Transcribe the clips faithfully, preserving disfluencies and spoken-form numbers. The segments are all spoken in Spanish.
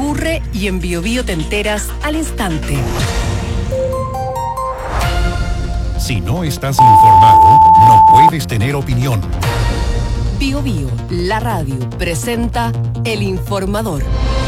ocurre y en Bio Bio te enteras al instante. Si no estás informado, no puedes tener opinión. Bio Bio, la radio, presenta El Informador.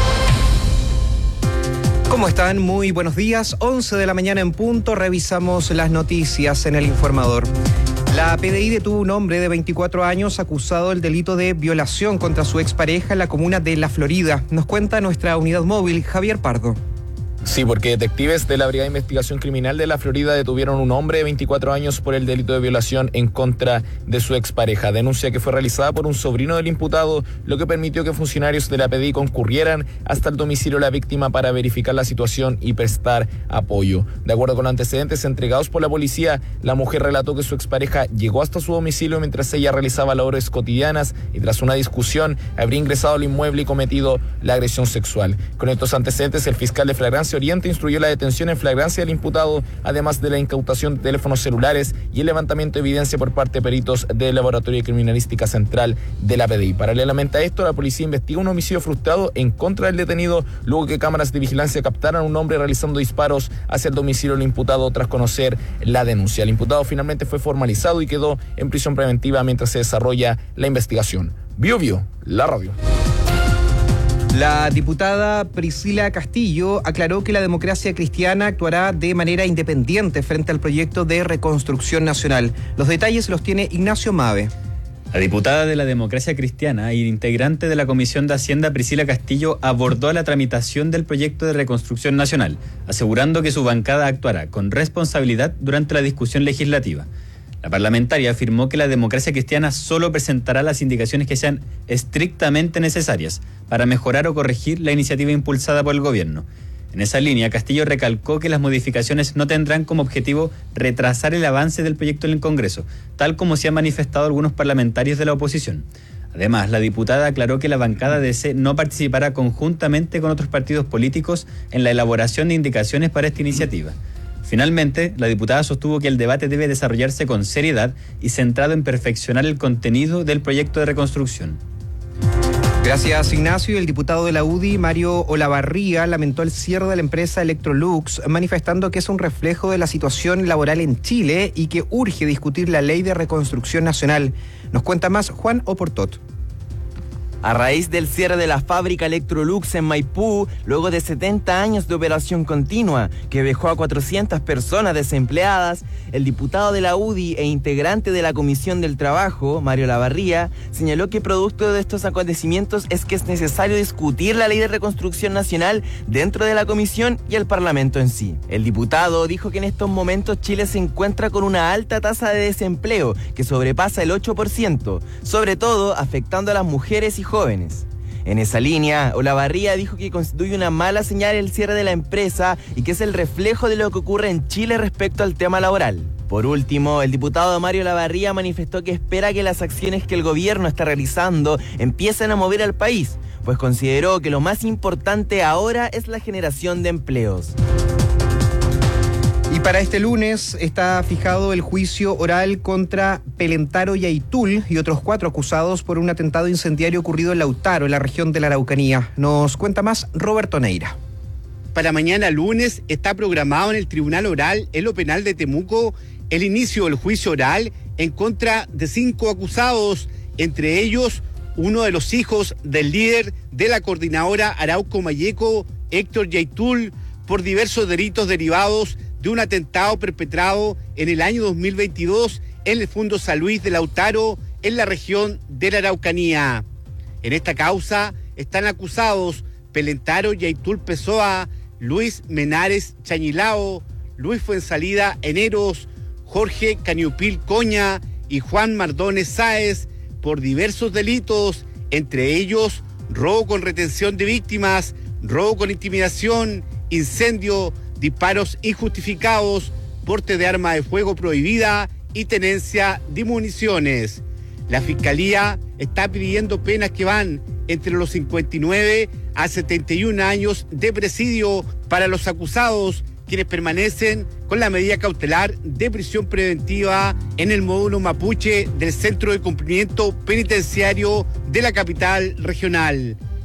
¿Cómo están? Muy buenos días. once de la mañana en punto. Revisamos las noticias en El Informador. La P D I detuvo a un hombre de veinticuatro años acusado del delito de violación contra su expareja en la comuna de La Florida. Nos cuenta nuestra unidad móvil, Javier Pardo. Sí, porque detectives de la Brigada de Investigación Criminal de La Florida detuvieron a un hombre de veinticuatro años por el delito de violación en contra de su expareja. Denuncia que fue realizada por un sobrino del imputado, lo que permitió que funcionarios de la P D I concurrieran hasta el domicilio de la víctima para verificar la situación y prestar apoyo. De acuerdo con los antecedentes entregados por la policía, la mujer relató que su expareja llegó hasta su domicilio mientras ella realizaba labores cotidianas y tras una discusión habría ingresado al inmueble y cometido la agresión sexual. Con estos antecedentes, el fiscal de Flagrancia Oriente instruyó la detención en flagrancia del imputado, además de la incautación de teléfonos celulares y el levantamiento de evidencia por parte de peritos del Laboratorio de Criminalística Central de la P D I. Paralelamente a esto, la policía investiga un homicidio frustrado en contra del detenido, luego que cámaras de vigilancia captaran a un hombre realizando disparos hacia el domicilio del imputado tras conocer la denuncia. El imputado finalmente fue formalizado y quedó en prisión preventiva mientras se desarrolla la investigación. Bio Bio, la radio. La diputada Priscila Castillo aclaró que la Democracia Cristiana actuará de manera independiente frente al proyecto de reconstrucción nacional. Los detalles los tiene Ignacio Mave. La diputada de la Democracia Cristiana e integrante de la Comisión de Hacienda, Priscila Castillo, abordó la tramitación del proyecto de reconstrucción nacional, asegurando que su bancada actuará con responsabilidad durante la discusión legislativa. La parlamentaria afirmó que la Democracia Cristiana solo presentará las indicaciones que sean estrictamente necesarias para mejorar o corregir la iniciativa impulsada por el gobierno. En esa línea, Castillo recalcó que las modificaciones no tendrán como objetivo retrasar el avance del proyecto en el Congreso, tal como se han manifestado algunos parlamentarios de la oposición. Además, la diputada aclaró que la bancada de C no participará conjuntamente con otros partidos políticos en la elaboración de indicaciones para esta iniciativa. Finalmente, la diputada sostuvo que el debate debe desarrollarse con seriedad y centrado en perfeccionar el contenido del proyecto de reconstrucción. Gracias, Ignacio. El diputado de la U D I, Mario Olavarría, lamentó el cierre de la empresa Electrolux, manifestando que es un reflejo de la situación laboral en Chile y que urge discutir la ley de reconstrucción nacional. Nos cuenta más Juan Oportot. A raíz del cierre de la fábrica Electrolux en Maipú, luego de setenta años de operación continua, que dejó a cuatrocientas personas desempleadas, el diputado de la U D I e integrante de la Comisión del Trabajo, Mario Olavarría, señaló que producto de estos acontecimientos es que es necesario discutir la ley de reconstrucción nacional dentro de la comisión y el Parlamento en sí. El diputado dijo que en estos momentos Chile se encuentra con una alta tasa de desempleo que sobrepasa el ocho por ciento, sobre todo afectando a las mujeres y jóvenes. jóvenes. En esa línea, Olavarría dijo que constituye una mala señal el cierre de la empresa y que es el reflejo de lo que ocurre en Chile respecto al tema laboral. Por último, el diputado Mario Olavarría manifestó que espera que las acciones que el gobierno está realizando empiecen a mover al país, pues consideró que lo más importante ahora es la generación de empleos. Y para este lunes está fijado el juicio oral contra Pelentaro Yaitul y otros cuatro acusados por un atentado incendiario ocurrido en Lautaro, en la región de la Araucanía. Nos cuenta más Roberto Neira. Para mañana lunes está programado en el Tribunal Oral en lo penal de Temuco el inicio del juicio oral en contra de cinco acusados, entre ellos uno de los hijos del líder de la coordinadora Arauco Mayeco, Héctor Yaitul, por diversos delitos derivados de un atentado perpetrado en el año dos mil veintidós en el Fundo San Luis de Lautaro, en la región de la Araucanía. En esta causa están acusados Pelentaro Yaitul Pessoa, Luis Menares Chañilao, Luis Fuensalida Eneros, Jorge Caniupil Coña y Juan Mardones Sáez por diversos delitos, entre ellos robo con retención de víctimas, robo con intimidación, incendio, disparos injustificados, porte de arma de fuego prohibida y tenencia de municiones. La Fiscalía está pidiendo penas que van entre los cincuenta y nueve a setenta y un años de presidio para los acusados, quienes permanecen con la medida cautelar de prisión preventiva en el módulo Mapuche del Centro de Cumplimiento Penitenciario de la capital regional.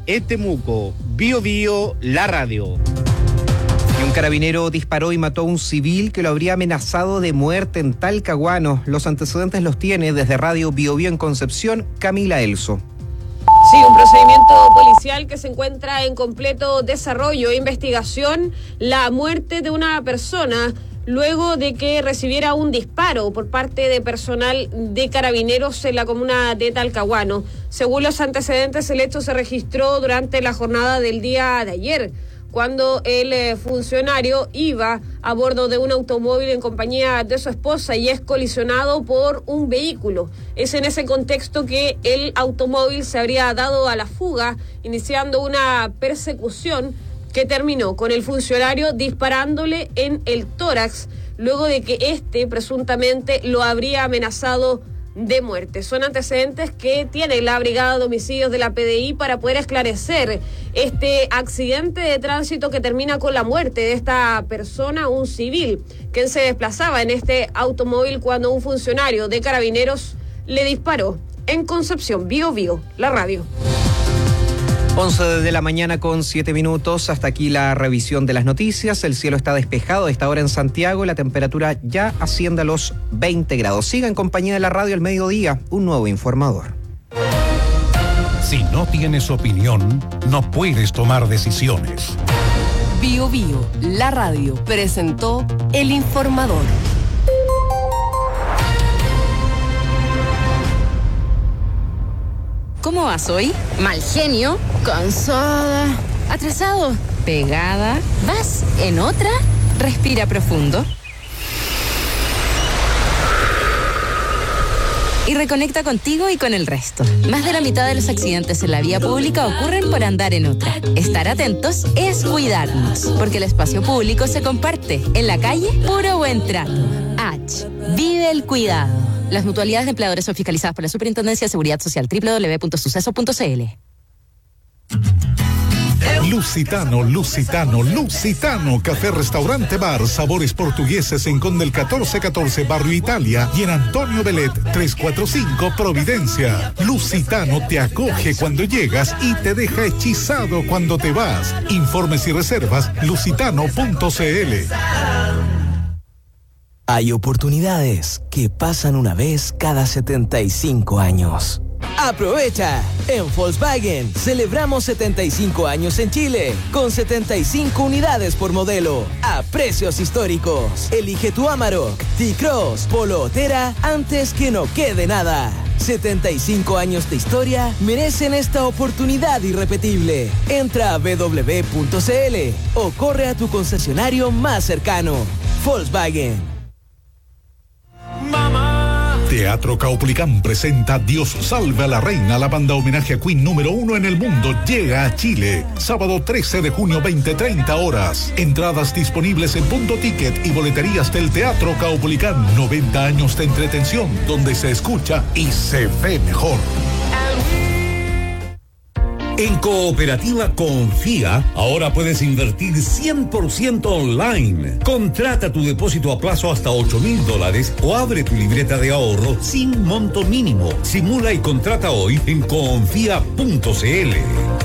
en Temuco. Bio Bio, la radio. Y un carabinero disparó y mató a un civil que lo habría amenazado de muerte en Talcahuano. Los antecedentes los tiene desde Radio Bio Bio en Concepción, Camila Elso. Sí, un procedimiento policial que se encuentra en completo desarrollo e investigación. La muerte de una persona luego de que recibiera un disparo por parte de personal de carabineros en la comuna de Talcahuano. Según los antecedentes, el hecho se registró durante la jornada del día de ayer, cuando el eh, funcionario iba a bordo de un automóvil en compañía de su esposa y es colisionado por un vehículo. Es en ese contexto que el automóvil se habría dado a la fuga, iniciando una persecución que terminó con el funcionario disparándole en el tórax, luego de que éste presuntamente lo habría amenazado de muerte. Son antecedentes que tiene la Brigada de Homicidios de la P D I para poder esclarecer este accidente de tránsito que termina con la muerte de esta persona, un civil, quien se desplazaba en este automóvil cuando un funcionario de carabineros le disparó. En Concepción, Bio Bio, la radio. once de la mañana con siete minutos. Hasta aquí la revisión de las noticias. El cielo está despejado a esta hora en Santiago. La temperatura ya asciende a los veinte grados. Siga en compañía de la radio al mediodía. Un nuevo informador. Si no tienes opinión, no puedes tomar decisiones. Bio Bio, la radio, presentó El Informador. ¿Cómo vas hoy? Mal genio, cansada, atrasado, pegada. ¿Vas en otra? Respira profundo. Y reconecta contigo y con el resto. Más de la mitad de los accidentes en la vía pública ocurren por andar en otra. Estar atentos es cuidarnos, porque el espacio público se comparte. En la calle, puro buen trato. H. Vive el cuidado. Las mutualidades de empleadores son fiscalizadas por la Superintendencia de Seguridad Social. doble u doble u doble u punto suceso punto c l. Lusitano, Lusitano, Lusitano, café, restaurante, bar, sabores portugueses en Conde el catorce catorce, Barrio Italia, y en Antonio Belet, trescientos cuarenta y cinco, Providencia. Lusitano te acoge cuando llegas y te deja hechizado cuando te vas. Informes y reservas, lusitano punto c l. Hay oportunidades que pasan una vez cada setenta y cinco años. ¡Aprovecha! En Volkswagen celebramos setenta y cinco años en Chile, con setenta y cinco unidades por modelo, a precios históricos. Elige tu Amarok, T-Cross, Polo o Tera antes que no quede nada. setenta y cinco años de historia merecen esta oportunidad irrepetible. Entra a doble u doble u doble u punto c l o corre a tu concesionario más cercano. Volkswagen. Teatro Caupolicán presenta Dios salve a la reina. La banda homenaje a Queen número uno en el mundo llega a Chile. Sábado trece de junio, veinte treinta horas. Entradas disponibles en Punto Ticket y boleterías del Teatro Caupolicán. noventa años de entretención donde se escucha y se ve mejor. En Cooperativa Confía, ahora puedes invertir cien por ciento online. Contrata tu depósito a plazo hasta ocho mil dólares o abre tu libreta de ahorro sin monto mínimo. Simula y contrata hoy en confía punto c l.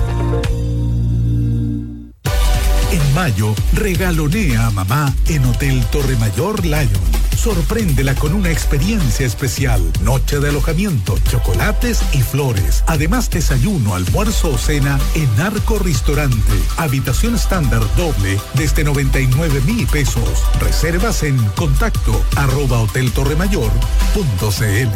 En mayo, regalonea a mamá en Hotel Torre Mayor Lion. Sorpréndela con una experiencia especial. Noche de alojamiento, chocolates y flores. Además, desayuno, almuerzo o cena en Arco Restaurante. Habitación estándar doble desde noventa y nueve mil pesos. Reservas en contacto arroba hotel torre mayor punto c l.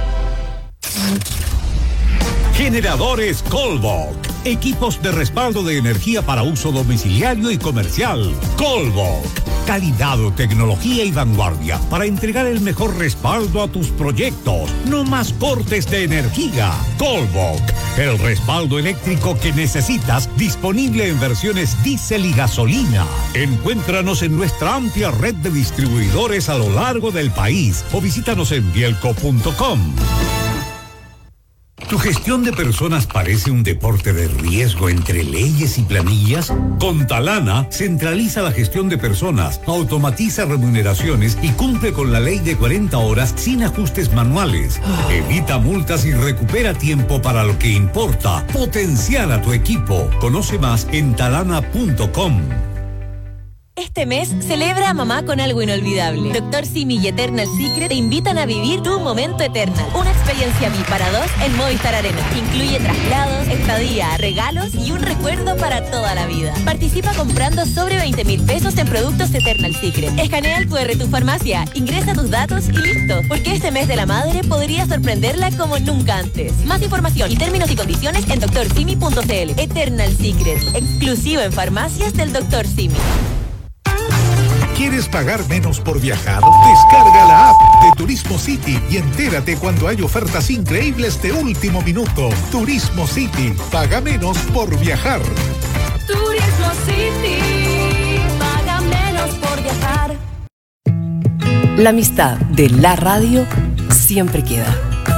Generadores Colbok. Equipos de respaldo de energía para uso domiciliario y comercial. Colbok. Calidad, tecnología y vanguardia para entregar el mejor respaldo a tus proyectos. No más cortes de energía. Colbok. El respaldo eléctrico que necesitas, disponible en versiones diésel y gasolina. Encuéntranos en nuestra amplia red de distribuidores a lo largo del país o visítanos en bielco punto com. ¿Tu gestión de personas parece un deporte de riesgo entre leyes y planillas? Con Talana, centraliza la gestión de personas, automatiza remuneraciones y cumple con la ley de cuarenta horas sin ajustes manuales. Evita multas y recupera tiempo para lo que importa. Potenciar a tu equipo. Conoce más en talana punto com. Este mes celebra a mamá con algo inolvidable. Doctor Simi y Eternal Secret te invitan a vivir tu momento Eternal. Una experiencia V I P para dos en Movistar Arena. Incluye traslados, estadía, regalos y un recuerdo para toda la vida. Participa comprando sobre veinte mil pesos en productos Eternal Secret. Escanea el cu erre de tu farmacia, ingresa tus datos y listo. Porque este mes de la madre podría sorprenderla como nunca antes. Más información y términos y condiciones en doctor simi punto c l. Eternal Secret, exclusivo en farmacias del doctor Simi. ¿Quieres pagar menos por viajar? Descarga la app de Turismo City y entérate cuando hay ofertas increíbles de último minuto. Turismo City, paga menos por viajar. Turismo City, paga menos por viajar. La amistad de la radio siempre queda.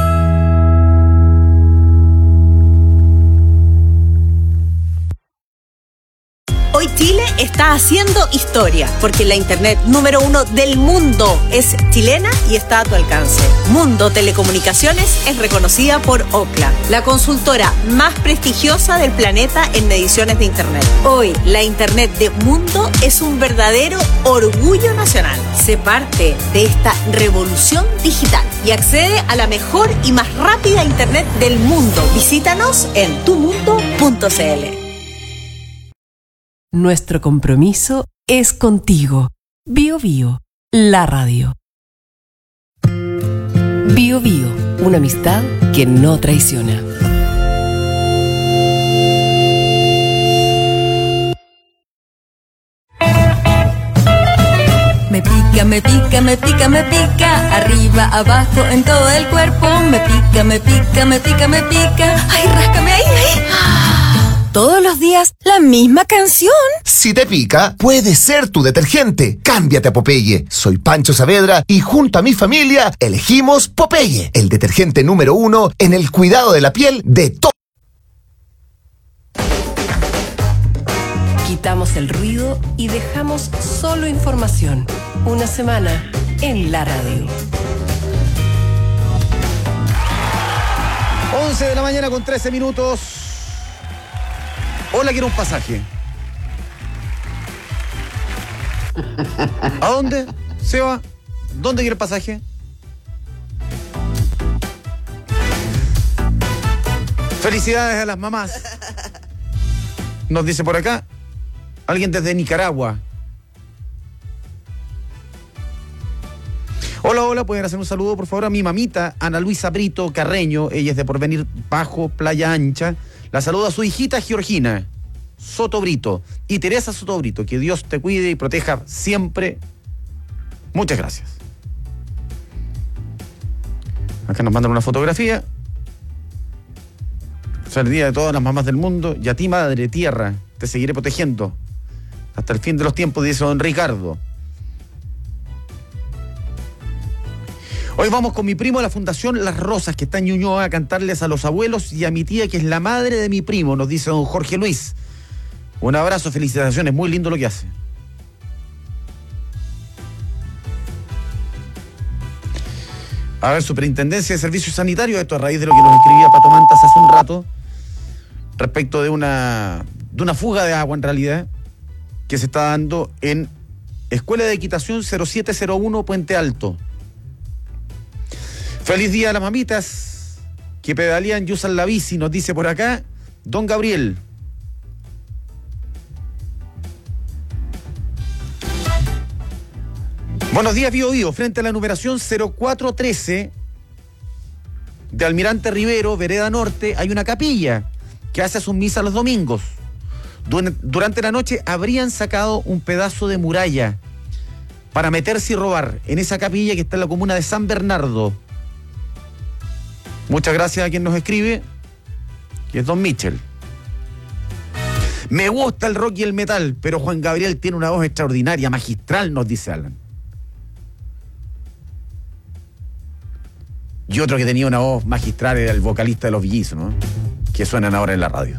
Hoy Chile está haciendo historia, porque la internet número uno del mundo es chilena y está a tu alcance. Mundo Telecomunicaciones es reconocida por Ookla, la consultora más prestigiosa del planeta en mediciones de internet. Hoy, la internet de Mundo es un verdadero orgullo nacional. Sé parte de esta revolución digital y accede a la mejor y más rápida internet del mundo. Visítanos en tu mundo punto c l. Nuestro compromiso es contigo. Bio Bio, la radio. Bio Bio, una amistad que no traiciona. Me pica, me pica, me pica, me pica, arriba, abajo, en todo el cuerpo. Me pica, me pica, me pica, me pica. Ay, ráscame ahí, ahí. Todos los días, la misma canción. Si te pica, puede ser tu detergente. Cámbiate a Popeye. Soy Pancho Saavedra y junto a mi familia elegimos Popeye, el detergente número uno en el cuidado de la piel de todo. Quitamos el ruido y dejamos solo información. Una semana en la radio. once de la mañana con trece minutos. Hola, quiero un pasaje. ¿A dónde? Seba, ¿dónde quiere el pasaje? Felicidades a las mamás. Nos dice por acá alguien desde Nicaragua. Hola, hola, pueden hacer un saludo por favor a mi mamita Ana Luisa Brito Carreño. Ella es de Porvenir Bajo, Playa Ancha. La saludo a su hijita Georgina Soto Brito y Teresa Soto Brito. Que Dios te cuide y proteja siempre. Muchas gracias. Acá nos mandan una fotografía. Feliz día de todas las mamás del mundo. Y a ti, madre tierra, te seguiré protegiendo hasta el fin de los tiempos, dice don Ricardo. Hoy vamos con mi primo a la Fundación Las Rosas, que está en Ñuñoa, a cantarles a los abuelos y a mi tía, que es la madre de mi primo, nos dice don Jorge Luis. Un abrazo, felicitaciones, muy lindo lo que hace. A ver, Superintendencia de Servicios Sanitarios, esto a raíz de lo que nos escribía Pato Mantas hace un rato, respecto de una, de una fuga de agua, en realidad, que se está dando en Escuela de Equitación cero siete cero uno Puente Alto. Feliz día a las mamitas que pedalean y usan la bici, nos dice por acá don Gabriel. Buenos días, Bio Bio. Frente a la numeración cero cuatro trece de Almirante Rivero, Vereda Norte, hay una capilla que hace sus misas los domingos. Durante la noche habrían sacado un pedazo de muralla para meterse y robar en esa capilla que está en la comuna de San Bernardo. Muchas gracias a quien nos escribe, que es don Michel. Me gusta el rock y el metal, pero Juan Gabriel tiene una voz extraordinaria, magistral, nos dice Alan. Y otro que tenía una voz magistral era el vocalista de Los Billizos, ¿no? Que suenan ahora en la radio.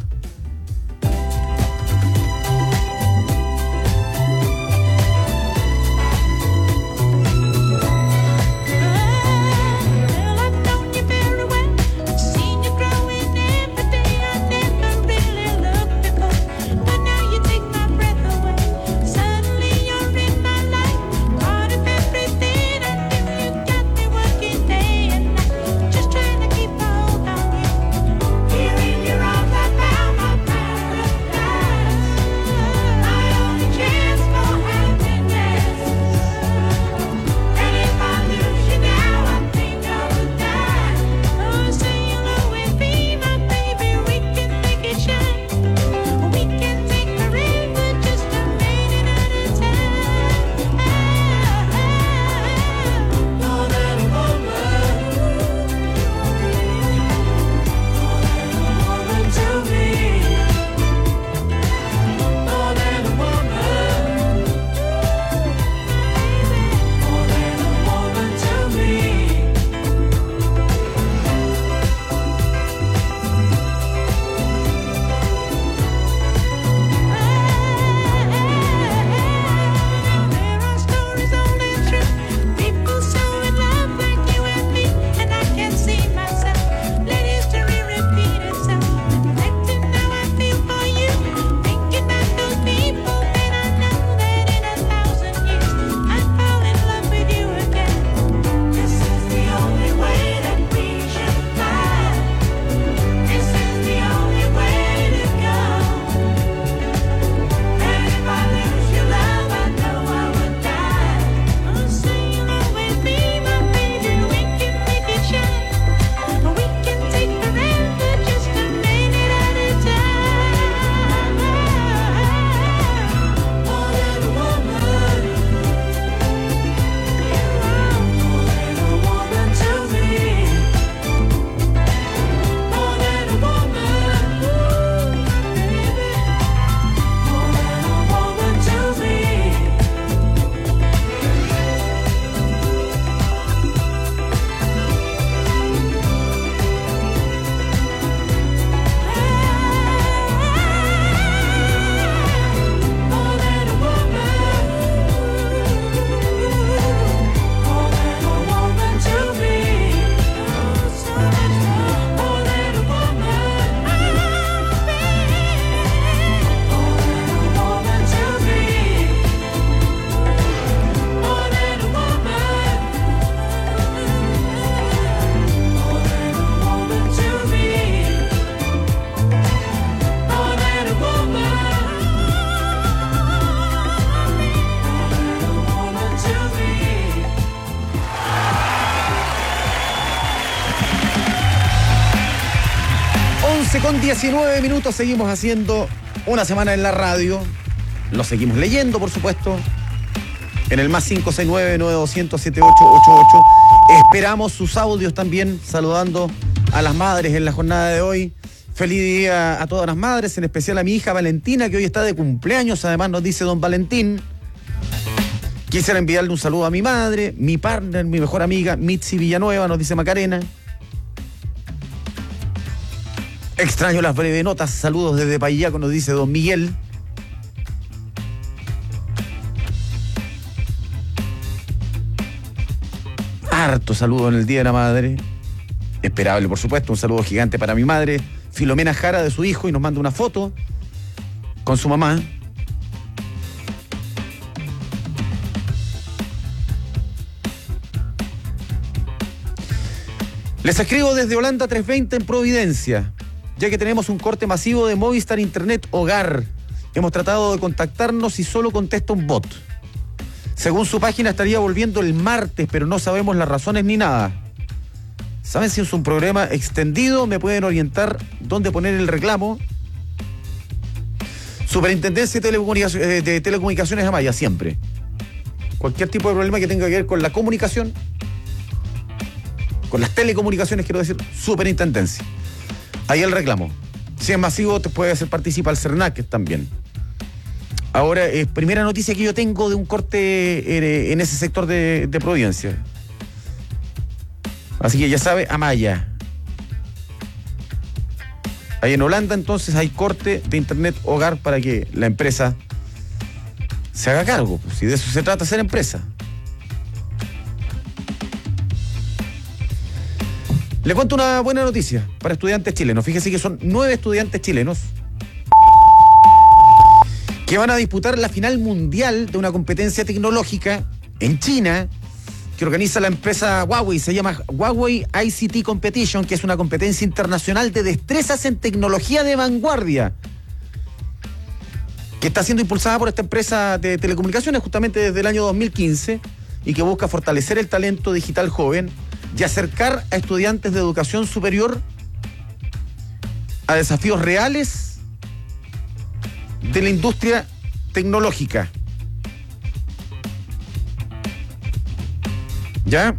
Con diecinueve minutos seguimos haciendo una semana en la radio. Lo seguimos leyendo, por supuesto. En el más cinco seis nueve, nueve dos cero, siete ocho ocho ocho. Esperamos sus audios también, saludando a las madres en la jornada de hoy. Feliz día a todas las madres, en especial a mi hija Valentina, que hoy está de cumpleaños. Además nos dice don Valentín. Quisiera enviarle un saludo a mi madre, mi partner, mi mejor amiga, Mitzi Villanueva, nos dice Macarena. Extraño las breves notas. Saludos desde Payaco, nos dice don Miguel. Harto saludo en el Día de la Madre. Esperable, por supuesto. Un saludo gigante para mi madre, Filomena Jara, de su hijo, y nos manda una foto con su mamá. Les escribo desde Holanda trescientos veinte en Providencia, ya que tenemos un corte masivo de Movistar Internet Hogar. Hemos tratado de contactarnos y solo contesta un bot. Según su página estaría volviendo el martes, pero no sabemos las razones ni nada. ¿Saben si es un programa extendido? ¿Me pueden orientar dónde poner el reclamo? Superintendencia de Telecomunicaciones, de Telecomunicaciones Amaya, siempre. Cualquier tipo de problema que tenga que ver con la comunicación, con las telecomunicaciones, quiero decir, superintendencia. Ahí el reclamo. Si es masivo, te puede hacer participar el CERNAC también. Ahora, eh, primera noticia que yo tengo de un corte eh, en ese sector de, de Providencia. Así que ya sabe, Amaya. Ahí en Holanda entonces hay corte de internet hogar para que la empresa se haga cargo. Pues, si de eso se trata, ser empresa. Le cuento una buena noticia para estudiantes chilenos. Fíjese que son nueve estudiantes chilenos que van a disputar la final mundial de una competencia tecnológica en China que organiza la empresa Huawei. Se llama Huawei I C T Competition, que es una competencia internacional de destrezas en tecnología de vanguardia, que está siendo impulsada por esta empresa de telecomunicaciones justamente desde el año dos mil quince y que busca fortalecer el talento digital joven y acercar a estudiantes de educación superior a desafíos reales de la industria tecnológica. ¿Ya?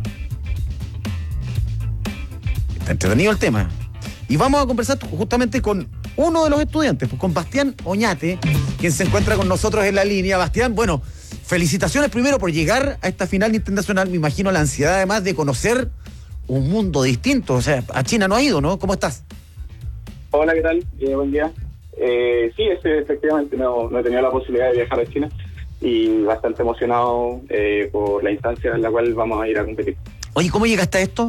Está entretenido el tema. Y vamos a conversar justamente con uno de los estudiantes, pues con Bastián Oñate, quien se encuentra con nosotros en la línea. Bastián, bueno, felicitaciones primero por llegar a esta final internacional. Me imagino la ansiedad además de conocer un mundo distinto. O sea, a China no ha ido, ¿no? ¿Cómo estás? Hola, ¿qué tal? Eh, buen día. Eh, sí, este, efectivamente no, no he tenido la posibilidad de viajar a China y bastante emocionado eh, por la instancia en la cual vamos a ir a competir. Oye, ¿cómo llegaste a esto?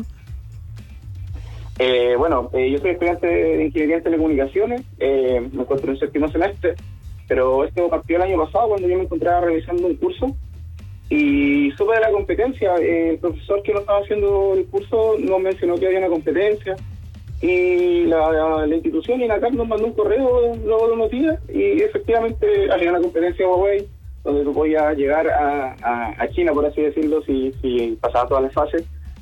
Eh, bueno, eh, yo soy estudiante de Ingeniería en Telecomunicaciones, eh, me encuentro en séptimo semestre, pero esto partió el año pasado cuando yo me encontraba realizando un curso y supe de la competencia. Eh, el profesor que nos estaba haciendo el curso nos mencionó que había una competencia y la, la, la institución INACAP nos mandó un correo luego de unos días y efectivamente había una competencia Huawei donde tú podías llegar a, a, a China, por así decirlo, si, si pasabas todas las fases.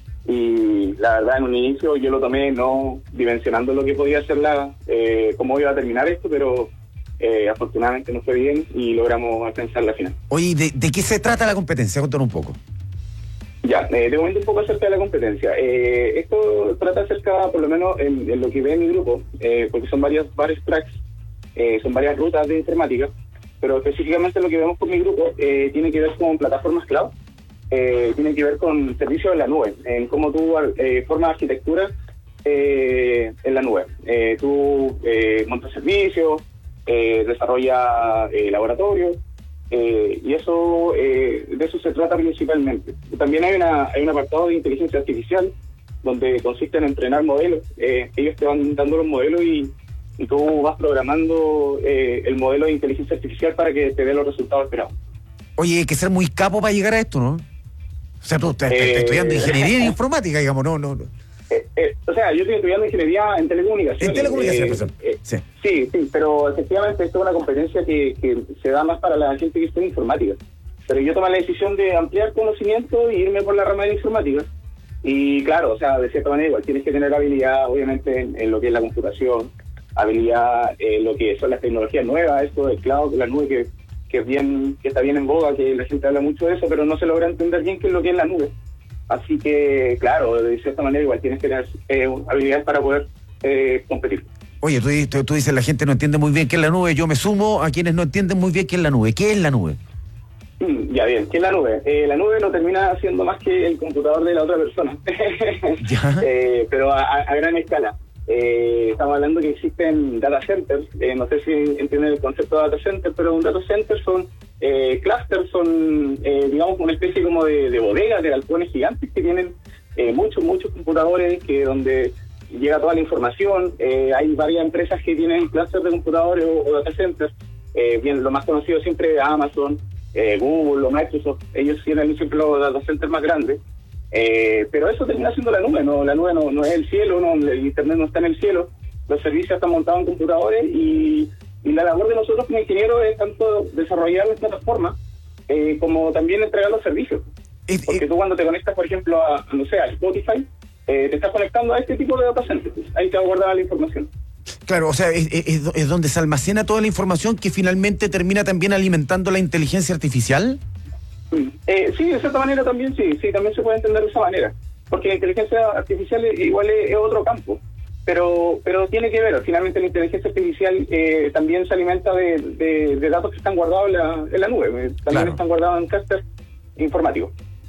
Y la verdad, en un inicio yo lo tomé no dimensionando lo que podía ser la, eh, cómo iba a terminar esto, pero eh, afortunadamente nos fue bien y logramos alcanzar la final. Oye, ¿de, de qué se trata la competencia? Cuéntanos un poco. Ya, eh, te comento un poco acerca de la competencia. Eh, esto trata acerca, por lo menos en, en lo que ve en mi grupo, eh, porque son varias, varios tracks, eh, son varias rutas de informática, pero específicamente lo que vemos con mi grupo eh, tiene que ver con plataformas cloud. Eh, tiene que ver con servicios en la nube, en cómo tú eh, formas arquitectura eh, en la nube. Eh, tú eh, montas servicios, eh, desarrollas eh, laboratorios, eh, y eso eh, de eso se trata principalmente. También hay, una, hay un apartado de inteligencia artificial donde consiste en entrenar modelos. Eh, ellos te van dando los modelos y, y tú vas programando eh, el modelo de inteligencia artificial para que te dé los resultados esperados. Oye, hay que ser muy capo para llegar a esto, ¿no? O sea, tú estás, estás Eh, estudiando ingeniería en informática, digamos, no, no. no. Eh, eh, o sea, yo estoy estudiando ingeniería en telecomunicaciones. En telecomunicaciones, Eh, profesor. eh, Sí. sí, sí, pero efectivamente esto es una competencia que, que se da más para la gente que estudia informática. Pero yo tomé la decisión de ampliar conocimiento e irme por la rama de la informática. Y claro, o sea, de cierta manera igual tienes que tener habilidad, obviamente, en, en lo que es la computación, habilidad en lo que son las tecnologías nuevas, esto del cloud, la nube, que, que es bien, que está bien en boga, que la gente habla mucho de eso, pero no se logra entender bien qué es lo que es la nube. Así que, claro, de cierta manera igual tienes que tener eh, habilidades para poder eh, competir. Oye, tú, tú, tú dices la gente no entiende muy bien qué es la nube. Yo me sumo a quienes no entienden muy bien qué es la nube. ¿Qué es la nube? Mm, ya bien, ¿qué es la nube? Eh, la nube no termina siendo más que el computador de la otra persona, eh, pero a, a gran escala. Eh, estamos hablando que existen data centers, eh, no sé si entienden el concepto de data center, pero un data center son eh, clusters, son eh, digamos una especie como de, de bodegas, de galpones gigantes que tienen eh, muchos, muchos computadores, que donde llega toda la información. Eh, hay varias empresas que tienen clusters de computadores o, o data centers, eh, bien, lo más conocido siempre es Amazon, eh, Google o Microsoft. Ellos tienen siempre los data centers más grandes. Eh, pero eso termina siendo la nube, no, la nube no, no es el cielo, no, el internet no está en el cielo, los servicios están montados en computadores y, y la labor de nosotros como ingenieros es tanto desarrollar las plataformas eh, como también entregar los servicios. Porque tú cuando te conectas, por ejemplo, a, no sé, a Spotify, eh, te estás conectando a este tipo de data centers, ahí te va a guardar la información. Claro, o sea, es, es, es donde se almacena toda la información que finalmente termina también alimentando la inteligencia artificial. Eh, sí, de cierta manera también sí, sí, también se puede entender de esa manera, porque la inteligencia artificial igual es, es otro campo, pero pero tiene que ver, finalmente la inteligencia artificial eh, también se alimenta de, de, de datos que están guardados en la, en la nube, también claro. Están guardados en clusters informáticos.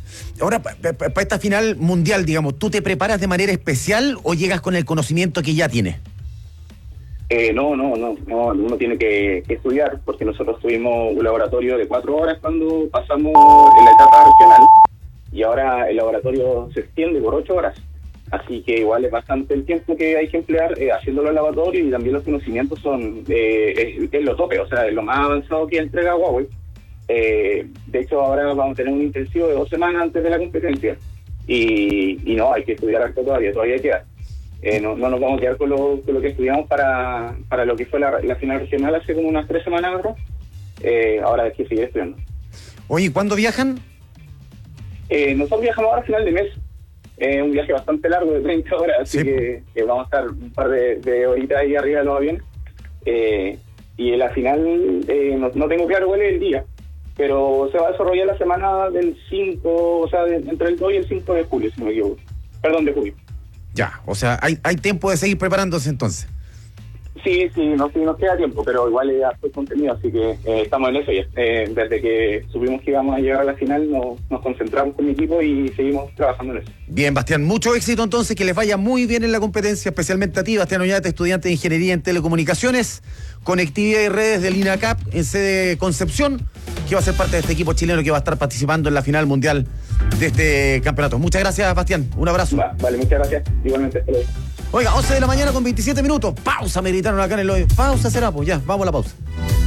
Ahora, para pa, pa esta final mundial, digamos, ¿tú te preparas de manera especial o llegas con el conocimiento que ya tienes? Eh, no, no, no, no, uno tiene que, que estudiar, porque nosotros tuvimos un laboratorio de cuatro horas cuando pasamos en la etapa regional, y ahora el laboratorio se extiende por ocho horas. Así que igual es bastante el tiempo que hay que emplear eh, haciéndolo en laboratorio, y también los conocimientos son eh, es, es lo tope, o sea, es lo más avanzado que entrega Huawei. Eh, de hecho, ahora vamos a tener un intensivo de dos semanas antes de la competencia, y, y no, hay que estudiar harto todavía, todavía queda. Eh, no, no nos vamos a quedar con lo, con lo que estudiamos para, para lo que fue la, la final regional hace como unas tres semanas atrás. Eh, ahora hay que seguir estudiando. Oye, ¿cuándo viajan? Eh, nosotros viajamos ahora a final de mes. Es eh, un viaje bastante largo de treinta horas, así sí. que, que vamos a estar un par de, de horitas ahí arriba de los aviones. Eh, y en la final eh, no, no tengo claro cuál es el día, pero se va a desarrollar la semana del cinco, o sea, de, entre el dos y el cinco de julio, si no me equivoco. Perdón, de julio. Ya, o sea, hay, hay tiempo de seguir preparándose entonces. Sí, sí, no, sí, nos queda tiempo, pero igual es harto contenido, así que eh, estamos en eso ya. Eh, desde que supimos que íbamos a llegar a la final, nos, nos concentramos con mi equipo y seguimos trabajando en eso. Bien, Bastián, mucho éxito entonces, que les vaya muy bien en la competencia, especialmente a ti, Bastián Oñate, estudiante de Ingeniería en Telecomunicaciones, Conectividad y Redes del INACAP en sede Concepción, que va a ser parte de este equipo chileno que va a estar participando en la final mundial de este campeonato. Muchas gracias, Bastián, un abrazo. Va, vale, muchas gracias, igualmente. Oiga, once de la mañana con veintisiete minutos. Pausa, me gritaron acá en el oído. Pausa será, pues ya, vamos a la pausa.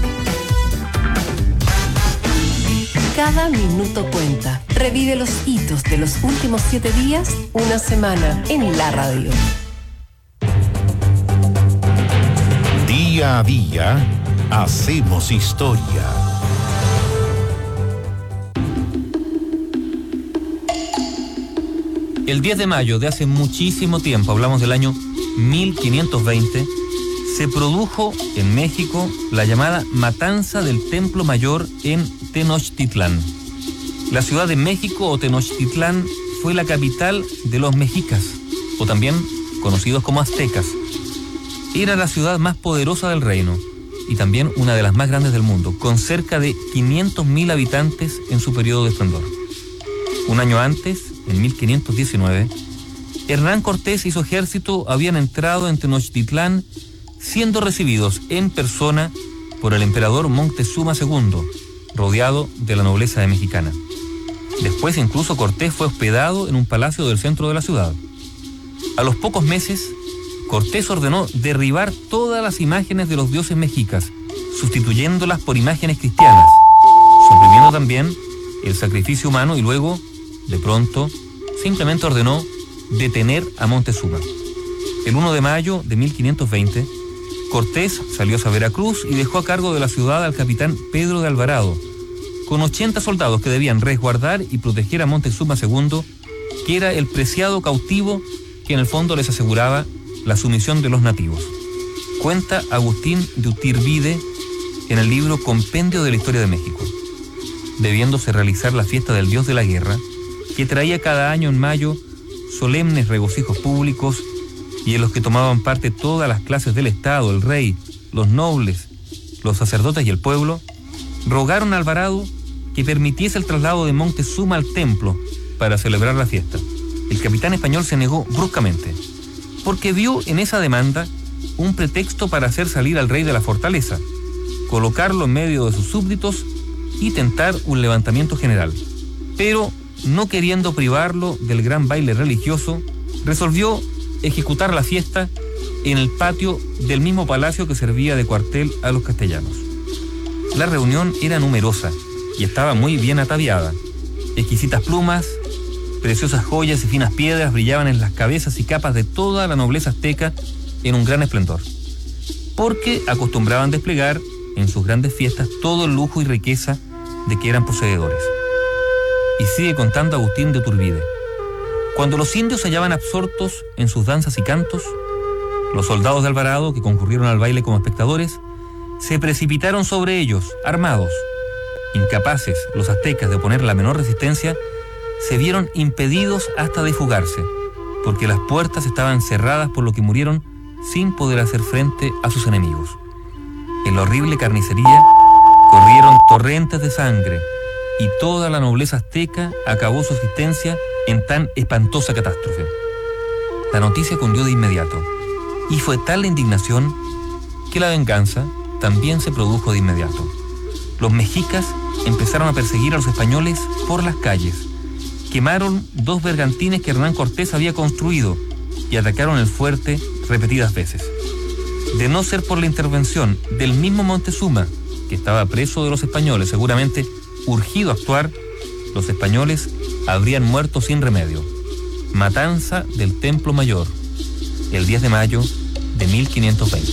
Cada minuto cuenta. Revive los hitos de los últimos siete días, una semana en la radio. Día a día, hacemos historia. El diez de mayo de hace muchísimo tiempo, hablamos del año mil quinientos veinte, se produjo en México la llamada Matanza del Templo Mayor en Tenochtitlán. La Ciudad de México o Tenochtitlán fue la capital de los mexicas, o también conocidos como aztecas. Era la ciudad más poderosa del reino y también una de las más grandes del mundo, con cerca de quinientos mil habitantes en su periodo de esplendor. Un año antes, en mil quinientos diecinueve, Hernán Cortés y su ejército habían entrado en Tenochtitlán, siendo recibidos en persona por el emperador Moctezuma segundo, rodeado de la nobleza de mexicana. Después incluso Cortés fue hospedado en un palacio del centro de la ciudad. A los pocos meses, Cortés ordenó derribar todas las imágenes de los dioses mexicas, sustituyéndolas por imágenes cristianas, suprimiendo también el sacrificio humano, y luego, de pronto, simplemente ordenó detener a Moctezuma. El primero de mayo de mil quinientos veinte, Cortés salió a Veracruz y dejó a cargo de la ciudad al capitán Pedro de Alvarado, con ochenta soldados que debían resguardar y proteger a Moctezuma segundo, que era el preciado cautivo que en el fondo les aseguraba la sumisión de los nativos. Cuenta Agustín de Uturbide en el libro Compendio de la Historia de México. Debiéndose realizar la fiesta del dios de la guerra, que traía cada año en mayo solemnes regocijos públicos y en los que tomaban parte todas las clases del Estado, el rey, los nobles, los sacerdotes y el pueblo, rogaron a Alvarado que permitiese el traslado de Moctezuma al templo para celebrar la fiesta. El capitán español se negó bruscamente, porque vio en esa demanda un pretexto para hacer salir al rey de la fortaleza, colocarlo en medio de sus súbditos y tentar un levantamiento general. Pero, no queriendo privarlo del gran baile religioso, resolvió ejecutar la fiesta en el patio del mismo palacio que servía de cuartel a los castellanos. La reunión era numerosa y estaba muy bien ataviada. Exquisitas plumas, preciosas joyas y finas piedras brillaban en las cabezas y capas de toda la nobleza azteca en un gran esplendor, porque acostumbraban desplegar en sus grandes fiestas todo el lujo y riqueza de que eran poseedores. Y sigue contando Agustín de Uturbide. Cuando los indios se hallaban absortos en sus danzas y cantos, los soldados de Alvarado, que concurrieron al baile como espectadores, se precipitaron sobre ellos, armados. Incapaces los aztecas de oponer la menor resistencia, se vieron impedidos hasta de fugarse, porque las puertas estaban cerradas, por lo que murieron sin poder hacer frente a sus enemigos. En la horrible carnicería corrieron torrentes de sangre, y toda la nobleza azteca acabó su existencia en tan espantosa catástrofe. La noticia cundió de inmediato, y fue tal la indignación que la venganza también se produjo de inmediato. Los mexicas empezaron a perseguir a los españoles por las calles, quemaron dos bergantines que Hernán Cortés había construido y atacaron el fuerte repetidas veces. De no ser por la intervención del mismo Montezuma, que estaba preso de los españoles, seguramente urgido a actuar, los españoles habrían muerto sin remedio. Matanza del Templo Mayor, el diez de mayo de mil quinientos veinte.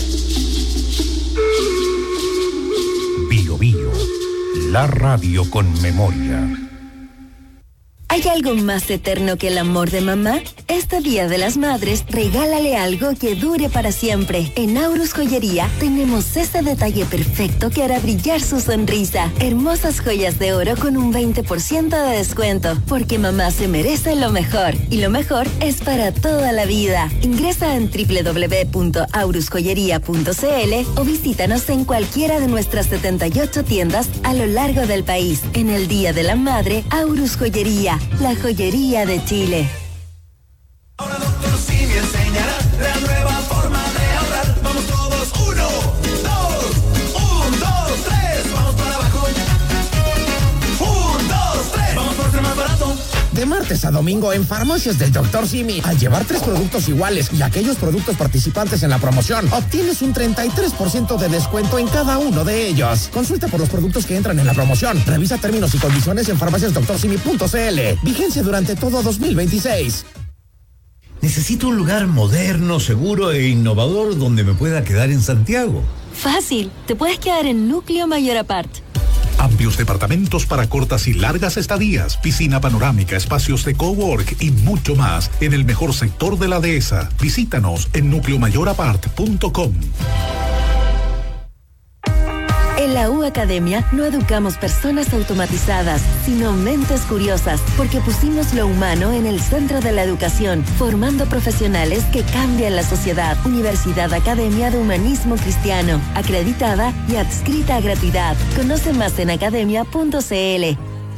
Bio Bio, la radio con memoria. ¿Hay algo más eterno que el amor de mamá? Este Día de las Madres, regálale algo que dure para siempre. En Aurus Joyería tenemos ese detalle perfecto que hará brillar su sonrisa. Hermosas joyas de oro con un veinte por ciento de descuento, porque mamá se merece lo mejor. Y lo mejor es para toda la vida. Ingresa en doble u doble u doble u punto aurus joyería punto c l o visítanos en cualquiera de nuestras setenta y ocho tiendas a lo largo del país. En el Día de la Madre, Aurus Joyería, la joyería de Chile. Ahora doctor Simi enseñará la nueva forma de ahorrar. Vamos todos, uno, dos, un, dos, tres, vamos para abajo. Un, dos, tres, vamos por ser más barato. De martes a domingo en Farmacias del doctor Simi, al llevar tres productos iguales y aquellos productos participantes en la promoción, obtienes un treinta y tres por ciento de descuento en cada uno de ellos. Consulta por los productos que entran en la promoción. Revisa términos y condiciones en farmacias doctor simi punto c l. Vigencia durante todo dos mil veintiséis. Necesito un lugar moderno, seguro e innovador donde me pueda quedar en Santiago. Fácil, te puedes quedar en Núcleo Mayor Apart. Amplios departamentos para cortas y largas estadías, piscina panorámica, espacios de cowork y mucho más en el mejor sector de la dehesa. Visítanos en núcleo mayor apart punto com. En la U Academia no educamos personas automatizadas, sino mentes curiosas, porque pusimos lo humano en el centro de la educación, formando profesionales que cambian la sociedad. Universidad Academia de Humanismo Cristiano, acreditada y adscrita a gratuidad. Conoce más en academia punto c l.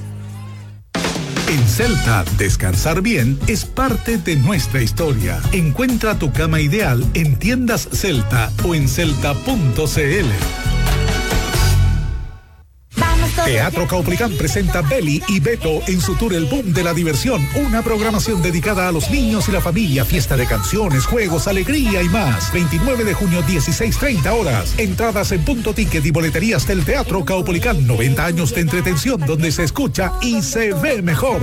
En Celta, descansar bien es parte de nuestra historia. Encuentra tu cama ideal en tiendas Celta o en celta punto c l. Teatro Caupolicán presenta Beli y Beto en su tour El Boom de la Diversión, una programación dedicada a los niños y la familia, fiesta de canciones, juegos, alegría y más. veintinueve de junio, dieciséis treinta horas. Entradas en Punto Ticket y boleterías del Teatro Caupolicán. noventa años de entretención donde se escucha y se ve mejor.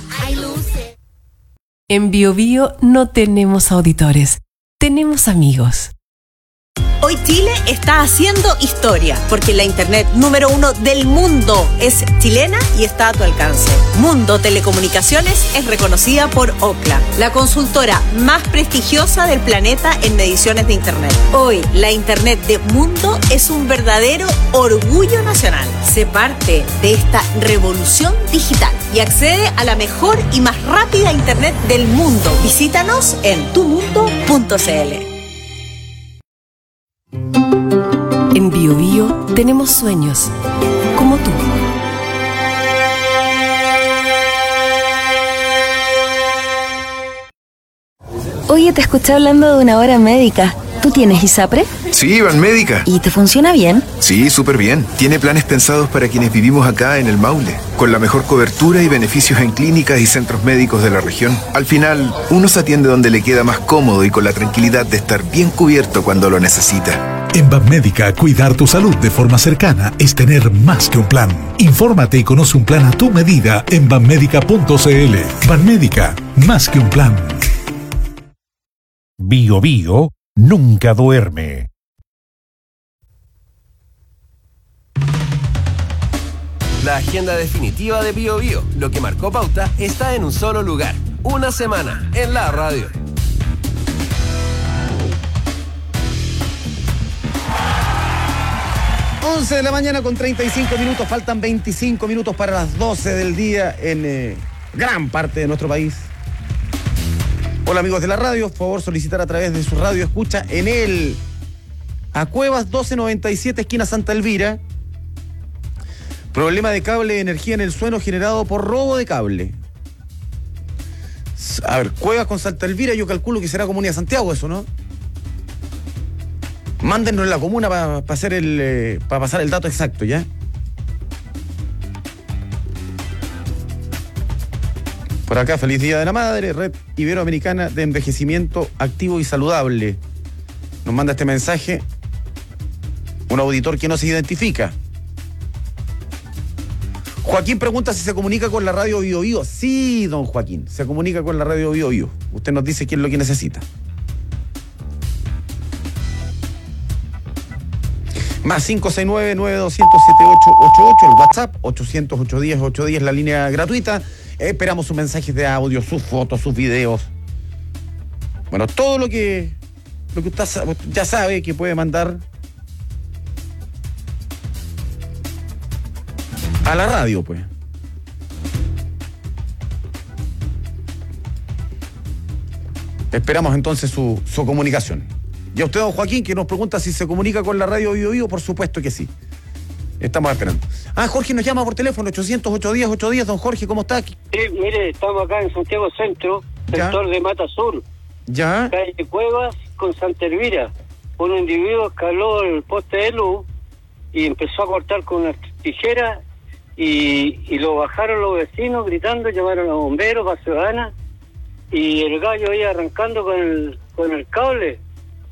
En Bio Bio no tenemos auditores, tenemos amigos. Hoy Chile está haciendo historia, porque la internet número uno del mundo es chilena y está a tu alcance. Mundo Telecomunicaciones es reconocida por Ookla, la consultora más prestigiosa del planeta en mediciones de internet. Hoy, la internet de Mundo es un verdadero orgullo nacional. Sé parte de esta revolución digital y accede a la mejor y más rápida internet del mundo. Visítanos en tu mundo punto c l. En Bio Bio tenemos sueños, como tú. Oye, te escuché hablando de una hora médica. ¿Tú tienes ISAPRE? Sí, Banmédica. ¿Y te funciona bien? Sí, súper bien. Tiene planes pensados para quienes vivimos acá en el Maule, con la mejor cobertura y beneficios en clínicas y centros médicos de la región. Al final, uno se atiende donde le queda más cómodo y con la tranquilidad de estar bien cubierto cuando lo necesita. En Banmédica, cuidar tu salud de forma cercana es tener más que un plan. Infórmate y conoce un plan a tu medida en banmédica punto c l. Banmédica, más que un plan. Bio Bio nunca duerme. La agenda definitiva de Bio Bio, lo que marcó pauta, está en un solo lugar. Una semana en la radio. once de la mañana con treinta y cinco minutos, faltan veinticinco minutos para las doce del día en eh, gran parte de nuestro país. Hola amigos de la radio, por favor solicitar a través de su radio escucha en el A Cuevas doce noventa y siete, esquina Santa Elvira. Problema de cable de energía en el suelo generado por robo de cable. A ver, Cuevas con Santa Elvira, yo calculo que será Comunidad de Santiago eso, ¿no? Mándennos en la comuna para pa hacer el eh, para pasar el dato exacto, ¿ya? Por acá, feliz Día de la Madre, Red Iberoamericana de Envejecimiento Activo y Saludable. Nos manda este mensaje un auditor que no se identifica. Joaquín pregunta si se comunica con la radio Bio Bio. Sí, don Joaquín, se comunica con la radio Bio Bio. Usted nos dice qué es lo que necesita. Más cinco seis nueve, nueve dos cero cero, siete ocho ocho ocho, el WhatsApp, ochocientos, ochocientos diez, ochocientos diez, la línea gratuita. Esperamos sus mensajes de audio, sus fotos, sus videos. Bueno, todo lo que, lo que usted ya sabe que puede mandar a la radio, pues. Esperamos entonces su, su comunicación. Y a usted, don Joaquín, que nos pregunta si se comunica con la radio Bio Bio, por supuesto que sí. Estamos esperando. Ah, Jorge nos llama por teléfono, ochocientos, ochocientos diez, ochocientos diez. Don Jorge, ¿cómo está? Sí, mire, estamos acá en Santiago Centro, sector de Mata Sur. ¿Ya? Calle Cuevas con Santa Elvira. Un individuo escaló el poste de luz y empezó a cortar con una tijera y, y lo bajaron los vecinos gritando, llamaron a bomberos, a ciudadanas, y el gallo ahí arrancando con el, con el cable.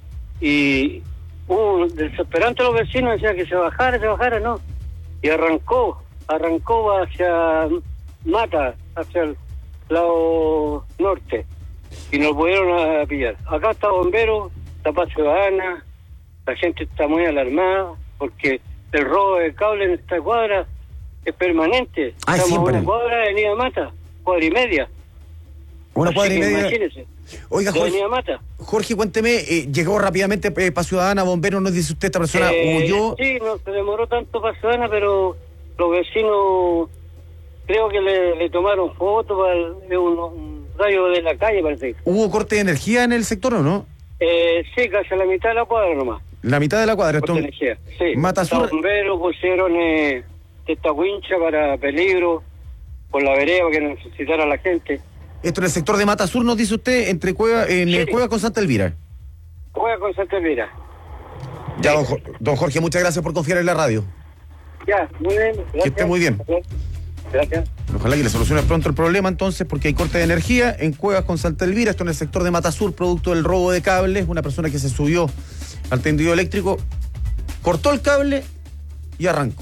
Y hubo uh, desesperante los vecinos, decía que se bajara, se bajara, no. Y arrancó, arrancó hacia Mata, hacia el lado norte. Y nos pudieron a pillar. Acá está bombero, está paz ciudadana, la gente está muy alarmada porque el robo de cable en esta cuadra es permanente. Ah, Estamos siempre. en una cuadra de Avenida Mata, cuadra y media. Una Así cuadra y que media. Imagínese. Oiga, de Jorge, Avenida Mata. Jorge, cuénteme, eh, llegó rápidamente eh, para Ciudadana, bombero, nos dice usted, esta persona Eh, huyó. Sí, no se demoró tanto para ciudadana, pero los vecinos creo que le, le tomaron fotos para el, de un, un rayo de la calle, parece. ¿Hubo corte de energía en el sector o no? Eh, sí, casi a la mitad de la cuadra nomás. La mitad de la cuadra. Corte de Entonces, energía, sí. Mata Sur- Los bomberos pusieron eh, esta wincha para peligro por la vereda que necesitara la gente. esto en el sector de Mata Sur, nos dice usted, entre Cueva, en Sí. Cueva con Santa Elvira. Juega con Santa Elvira. Ya, don, Jo- don Jorge, muchas gracias por confiar en la radio. Ya, muy bien. Gracias. Que esté muy bien. Gracias. Ojalá que le solucione pronto el problema entonces, porque hay corte de energía en Cuevas con Santa Elvira, esto en el sector de Mata Sur, producto del robo de cables. Una persona que se subió al tendido eléctrico, cortó el cable y arrancó.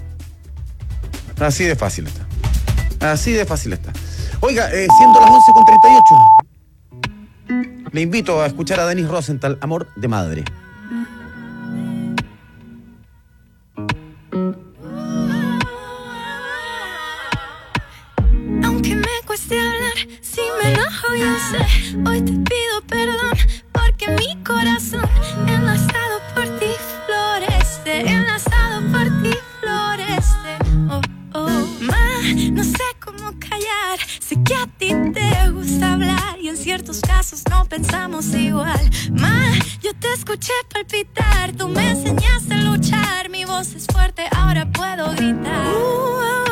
Así de fácil está. Así de fácil está. Oiga, eh, siendo las once con treinta y ocho, le invito a escuchar a Dennis Rosenthal, Amor de Madre. Aunque me cueste hablar, si me enojo yo sé. Hoy te pido perdón porque mi corazón enlazado por ti florece, enlazado por ti florece. Oh, oh, ma, no sé cómo callar. Sé que a ti te gusta hablar y en ciertos casos no pensamos igual. Ma, yo te escuché palpitar, tú me enseñaste a luchar. Mi voz es fuerte, ahora puedo gritar. Uh, oh, oh.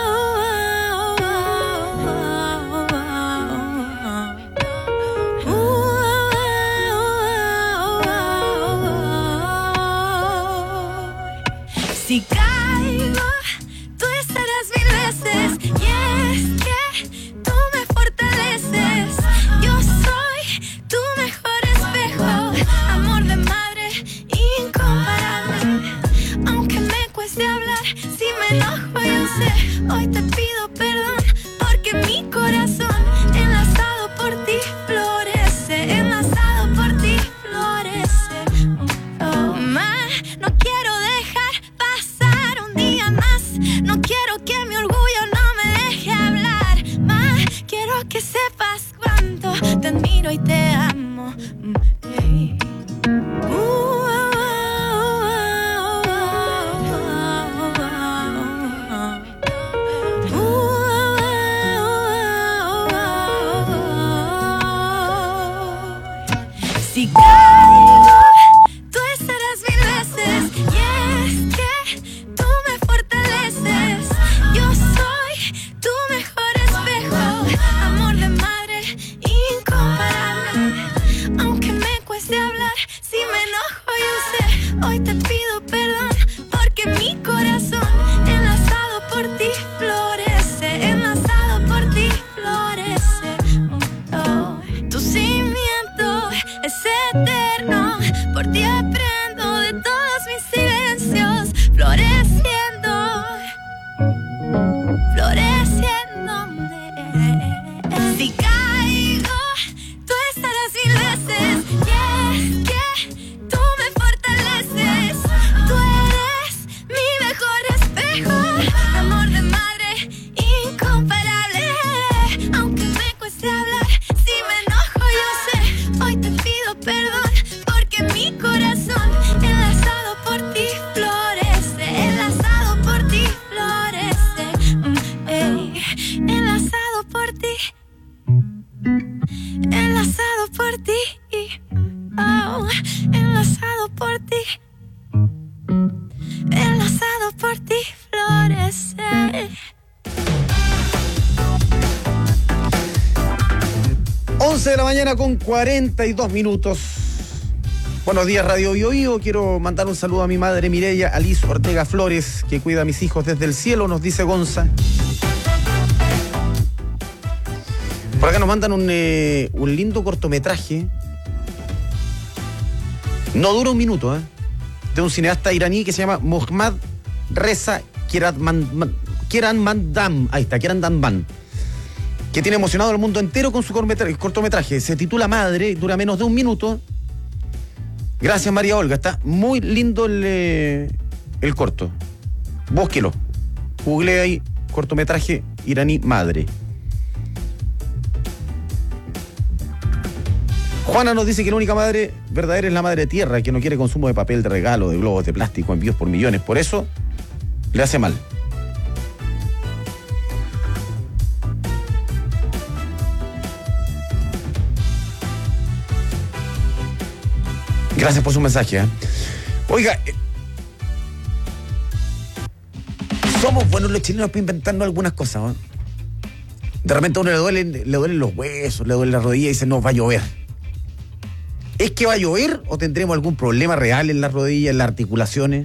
Si caigo, tú estarás mil veces. Y es que tú me fortaleces. Yo soy tu mejor espejo. Amor de madre, incomparable. Aunque me cueste hablar, si me enojo yo sé. Hoy te pido perdón porque mi corazón enlazado por ti florece. Enlazado por ti florece. Oh, ma, no quiero dejar pasar un día más. No quiero que mi orgullo no me deje hablar. Ma, quiero que sepas cuánto te admiro y te amo. Mm, hey. Uh, oh, oh, oh, oh, oh, oh. Uh, Hoy te pido perdón porque mi corazón enlazado por ti florece, enlazado por ti florece. Oh, tu cimiento es eterno, por ti aprendo de todos mis silencios, floreciendo, floreciendo. Si caigo, tú estarás mil veces, y es que tú me fortaleces, tú eres mi mejor espejo, amor de madre incomparable, aunque me cueste hablar, si me enojo yo sé, hoy te pido perdón, porque mi corazón enlazado por ti florece, enlazado por ti florece, mm, ey, enlazado por ti. Enlazado por ti, oh, enlazado por ti, enlazado por ti, florece. once de la mañana con cuarenta y dos minutos. Buenos días, Radio Bio Bio. Quiero mandar un saludo a mi madre Mireya Alice Ortega Flores, que cuida a mis hijos desde el cielo, nos dice Gonza. Por acá nos mandan un, eh, un lindo cortometraje. No dura un minuto, ¿eh? De un cineasta iraní que se llama Mohammad Reza Kiarmandam. Ahí está, Kiarmandam. Que tiene emocionado al mundo entero con su cortometraje. Se titula Madre, dura menos de un minuto. Gracias, María Olga. Está muy lindo el, eh, el corto. Búsquelo. Google ahí, cortometraje iraní Madre. Juana nos dice que la única madre verdadera es la madre tierra, que no quiere consumo de papel, de regalo, de globos, de plástico, envíos por millones. Por eso le hace mal. Gracias por su mensaje, ¿eh? Oiga, eh, somos buenos los chilenos para inventarnos algunas cosas, ¿no? De repente a uno le duelen, le duelen los huesos, le duele la rodilla y dice, no, va a llover. ¿Es que va a llover o tendremos algún problema real en las rodillas, en las articulaciones?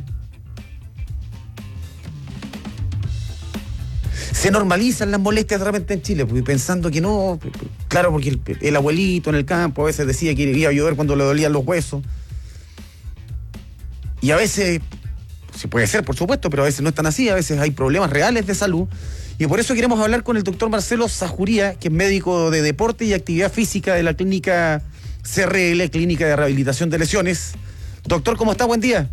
Se normalizan las molestias de repente en Chile, pues, pensando que no, claro, porque el, el abuelito en el campo a veces decía que iba a llover cuando le dolían los huesos. Y a veces, sí puede ser, por supuesto, pero a veces no es tan así, a veces hay problemas reales de salud. Y por eso queremos hablar con el doctor Marcelo Zajuría, que es médico de deporte y actividad física de la clínica C R L, Clínica de Rehabilitación de Lesiones. Doctor, ¿cómo está? Buen día.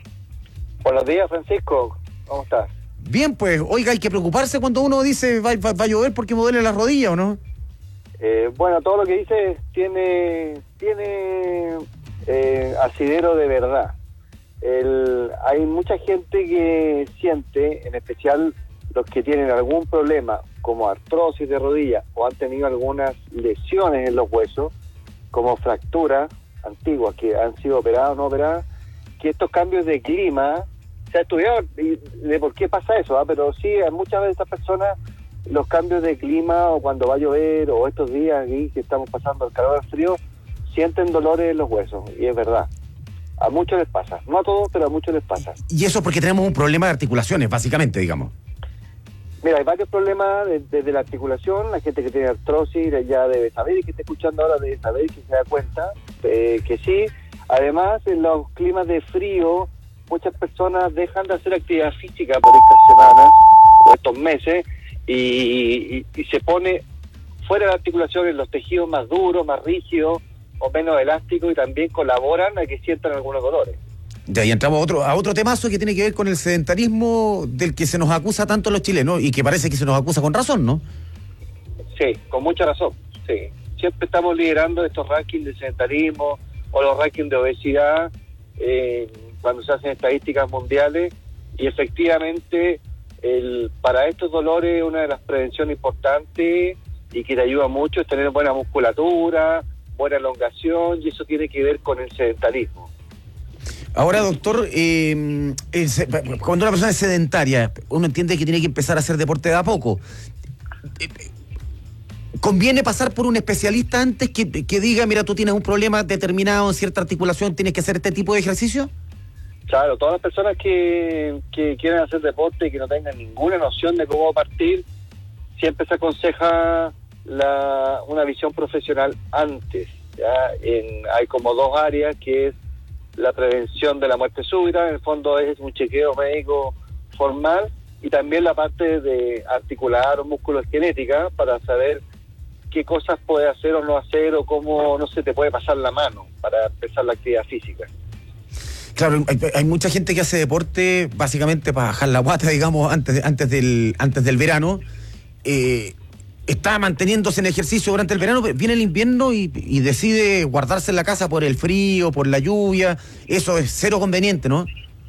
Buenos días, Francisco. ¿Cómo estás? Bien, pues, oiga, hay que preocuparse cuando uno dice va, va, va a llover porque me duele la rodilla, ¿o no? Eh, bueno, todo lo que dices tiene, tiene eh, asidero de verdad. El, hay mucha gente que siente, en especial los que tienen algún problema, como artrosis de rodilla o han tenido algunas lesiones en los huesos, como fracturas antiguas que han sido operadas o no operadas, que estos cambios de clima, se ha estudiado de por qué pasa eso, ¿eh? Pero sí, a muchas de estas personas, los cambios de clima o cuando va a llover o estos días aquí que estamos pasando el calor al frío, sienten dolores en los huesos, y es verdad. A muchos les pasa, no a todos, pero a muchos les pasa. Y eso porque tenemos un problema de articulaciones, básicamente, digamos. Mira, hay varios problemas desde de la articulación. La gente que tiene artrosis ya debe saber, y que está escuchando ahora debe saber, que se da cuenta eh, que sí. Además, en los climas de frío, muchas personas dejan de hacer actividad física por estas semanas o estos meses y, y, y se pone fuera de la articulación en los tejidos más duros, más rígidos o menos elásticos, y también colaboran a que sientan algunos dolores. De ahí entramos a otro, a otro temazo que tiene que ver con el sedentarismo del que se nos acusa tanto a los chilenos y que parece que se nos acusa con razón, ¿no? Sí, con mucha razón, sí. Siempre estamos liderando estos rankings de sedentarismo o los rankings de obesidad eh, cuando se hacen estadísticas mundiales, y efectivamente el, para estos dolores una de las prevenciones importantes y que te ayuda mucho es tener buena musculatura, buena elongación, y eso tiene que ver con el sedentarismo. Ahora, doctor, eh, es, cuando una persona es sedentaria, uno entiende que tiene que empezar a hacer deporte de a poco. ¿Conviene pasar por un especialista antes que, que diga, mira, tú tienes un problema determinado en cierta articulación, tienes que hacer este tipo de ejercicio? Claro, todas las personas que, que quieren hacer deporte y que no tengan ninguna noción de cómo partir, siempre se aconseja la, una visión profesional antes. ¿ya? En, hay como dos áreas, que es la prevención de la muerte súbita, en el fondo es un chequeo médico formal, y también la parte de articular o músculo genética para saber qué cosas puede hacer o no hacer, o cómo no se te puede pasar la mano para empezar la actividad física. Claro, hay, hay mucha gente que hace deporte básicamente para bajar la guata, digamos, antes, de, antes, del, antes del verano. Eh, está manteniéndose en ejercicio durante el verano, viene el invierno y, y decide guardarse en la casa por el frío, por la lluvia. Eso es cero conveniente, ¿no?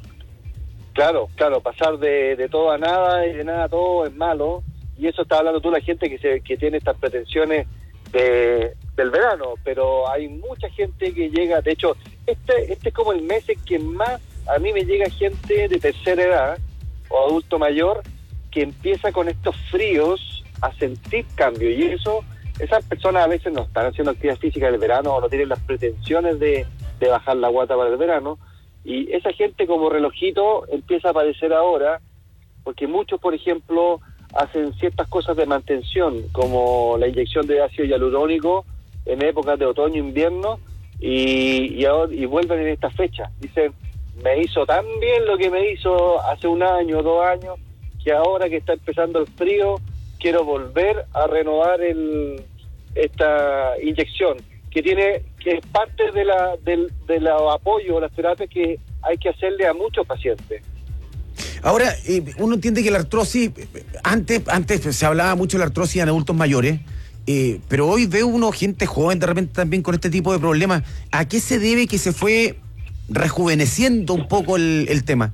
Claro, claro, pasar de, de todo a nada y de nada a todo es malo. Y eso está hablando tú, la gente que se que tiene estas pretensiones de, del verano, pero hay mucha gente que llega, de hecho, este este es como el mes en que más a mí me llega gente de tercera edad o adulto mayor que empieza con estos fríos a sentir cambio, y eso, esas personas a veces no están haciendo actividad física del verano o no tienen las pretensiones de, de bajar la guata para el verano, y esa gente como relojito empieza a aparecer ahora, porque muchos, por ejemplo, hacen ciertas cosas de mantención, como la inyección de ácido hialurónico en épocas de otoño e invierno, y, y, ahora, y vuelven en esta fecha. Dicen, me hizo tan bien lo que me hizo hace un año o dos años, que ahora que está empezando el frío, quiero volver a renovar el, esta inyección, que tiene que es parte de la del, de la apoyo, las terapias que hay que hacerle a muchos pacientes. Ahora, eh, uno entiende que la artrosis, antes antes se hablaba mucho de la artrosis en adultos mayores, eh, pero hoy veo uno, gente joven de repente también con este tipo de problemas. ¿A qué se debe que se fue rejuveneciendo un poco el, el tema?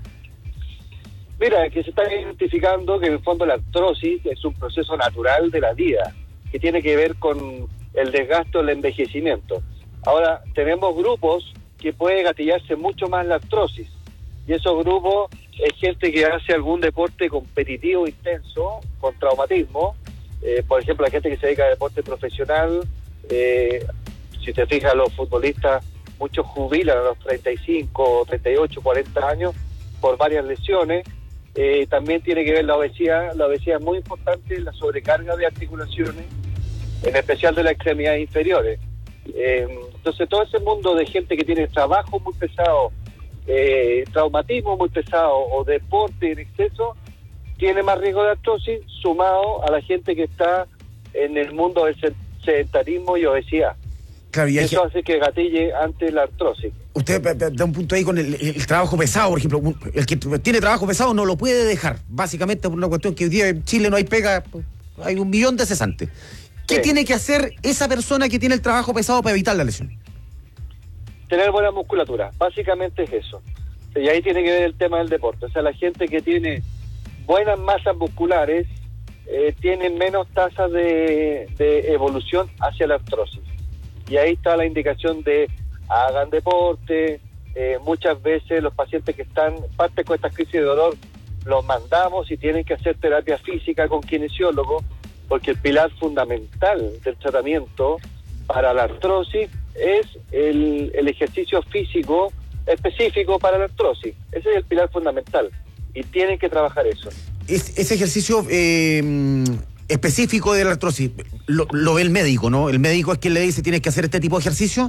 Mira, que se está identificando que en el fondo la artrosis es un proceso natural de la vida, que tiene que ver con el desgaste o el envejecimiento. Ahora, tenemos grupos que puede gatillarse mucho más la artrosis, y esos grupos es gente que hace algún deporte competitivo intenso, con traumatismo, eh, por ejemplo, la gente que se dedica a deporte profesional, eh, si te fijas, los futbolistas, muchos jubilan a los treinta y cinco, treinta y ocho, cuarenta años por varias lesiones. Eh, también tiene que ver la obesidad, la obesidad es muy importante, la sobrecarga de articulaciones, en especial de las extremidades inferiores. Eh, entonces todo ese mundo de gente que tiene trabajo muy pesado, eh, traumatismo muy pesado o deporte en exceso, tiene más riesgo de artrosis, sumado a la gente que está en el mundo del sedentarismo y obesidad. Claro, y eso que... hace que gatille ante la artrosis. Usted da un punto ahí con el, el trabajo pesado, por ejemplo. El que tiene trabajo pesado no lo puede dejar, básicamente por una cuestión que hoy día en Chile no hay pega, hay un millón de cesantes. ¿Qué sí. tiene que hacer esa persona que tiene el trabajo pesado para evitar la lesión? Tener buena musculatura, básicamente es eso. Y ahí tiene que ver el tema del deporte. O sea, la gente que tiene buenas masas musculares eh, tiene menos tasas de, de evolución hacia la artrosis. Y ahí está la indicación de hagan deporte. Eh, muchas veces los pacientes que están parte con estas crisis de dolor los mandamos y tienen que hacer terapia física con kinesiólogo, porque el pilar fundamental del tratamiento para la artrosis es el, el ejercicio físico específico para la artrosis. Ese es el pilar fundamental y tienen que trabajar eso. Es, ese ejercicio eh, específico de la artrosis lo, lo ve el médico, ¿no? El médico es quien le dice tienes que hacer este tipo de ejercicio.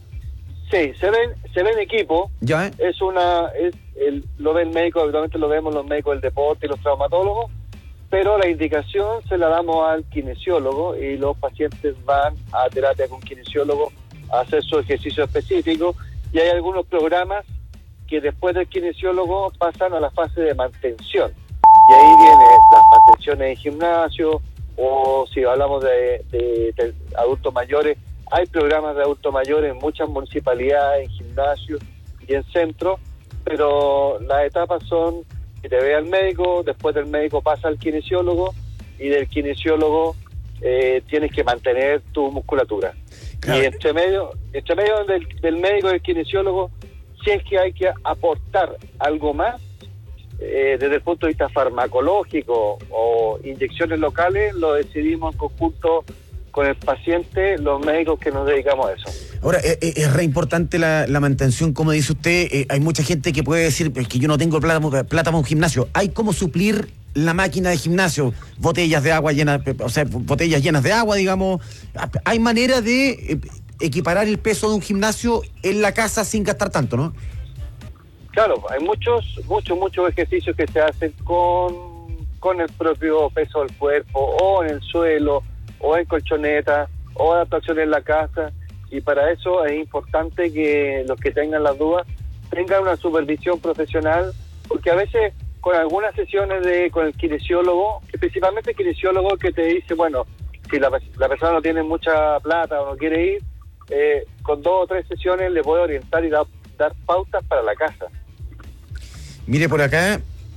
Sí, se ven, se ven equipo. Ya. ¿eh? Es una, es el, lo ve el médico, habitualmente lo vemos los médicos del deporte y los traumatólogos, pero la indicación se la damos al kinesiólogo y los pacientes van a terapia con kinesiólogo a hacer su ejercicio específico, y hay algunos programas que después del kinesiólogo pasan a la fase de mantención, y ahí vienen las mantenciones en gimnasio, o si hablamos de, de, de adultos mayores, hay programas de adultos mayores en muchas municipalidades, en gimnasios y en centros, pero las etapas son que te vea el médico, después del médico pasa al kinesiólogo, y del kinesiólogo eh, tienes que mantener tu musculatura. Claro. Y entre medio, entre medio del, del médico y del kinesiólogo, si es que hay que aportar algo más, eh, desde el punto de vista farmacológico o inyecciones locales, lo decidimos en conjunto con el paciente los médicos que nos dedicamos a eso. Ahora, es, es re importante la, la mantención, como dice usted. Eh, hay mucha gente que puede decir que yo no tengo plata, plata para un gimnasio. Hay cómo suplir la máquina de gimnasio, botellas de agua llenas, o sea, botellas llenas de agua, digamos. Hay manera de eh, equiparar el peso de un gimnasio en la casa sin gastar tanto, ¿no? Claro, hay muchos, muchos, muchos ejercicios que se hacen con, con el propio peso del cuerpo, o en el suelo, o en colchoneta, o adaptación en la casa, y para eso es importante que los que tengan las dudas tengan una supervisión profesional, porque a veces con algunas sesiones de con el kinesiólogo, que principalmente el kinesiólogo que te dice, bueno, si la, la persona no tiene mucha plata o no quiere ir, eh, con dos o tres sesiones le puede orientar y da, dar pautas para la casa. Mire por acá,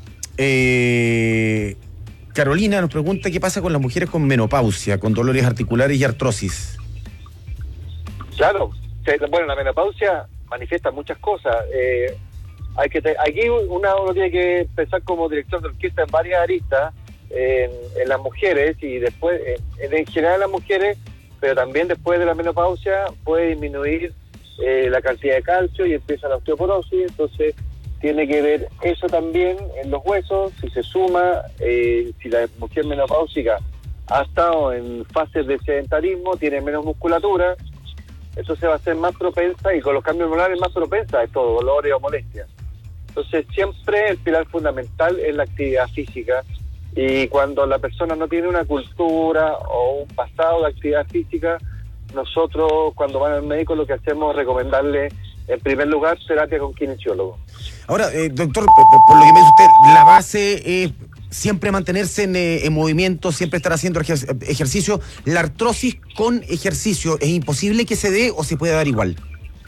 eh, Carolina nos pregunta qué pasa con las mujeres con menopausia, con dolores articulares y artrosis. Claro, bueno, la menopausia manifiesta muchas cosas. Eh, hay que te, aquí una, uno tiene que pensar como director de orquesta en varias aristas, en, en las mujeres y después, en, en general las mujeres, pero también después de la menopausia puede disminuir eh, la cantidad de calcio y empieza la osteoporosis, entonces tiene que ver eso también en los huesos, si se suma, eh, si la mujer menopáusica ha estado en fases de sedentarismo, tiene menos musculatura, eso se va a hacer más propensa, y con los cambios hormonales más propensa a estos dolores o molestias. Entonces siempre el pilar fundamental es la actividad física, y cuando la persona no tiene una cultura o un pasado de actividad física, nosotros cuando van al médico lo que hacemos es recomendarle en primer lugar terapia con kinesiólogo. Ahora, eh, doctor, por lo que me dice usted, la base es siempre mantenerse en, eh, en movimiento, siempre estar haciendo ejer- ejercicio. ¿La artrosis con ejercicio es imposible que se dé o se puede dar igual?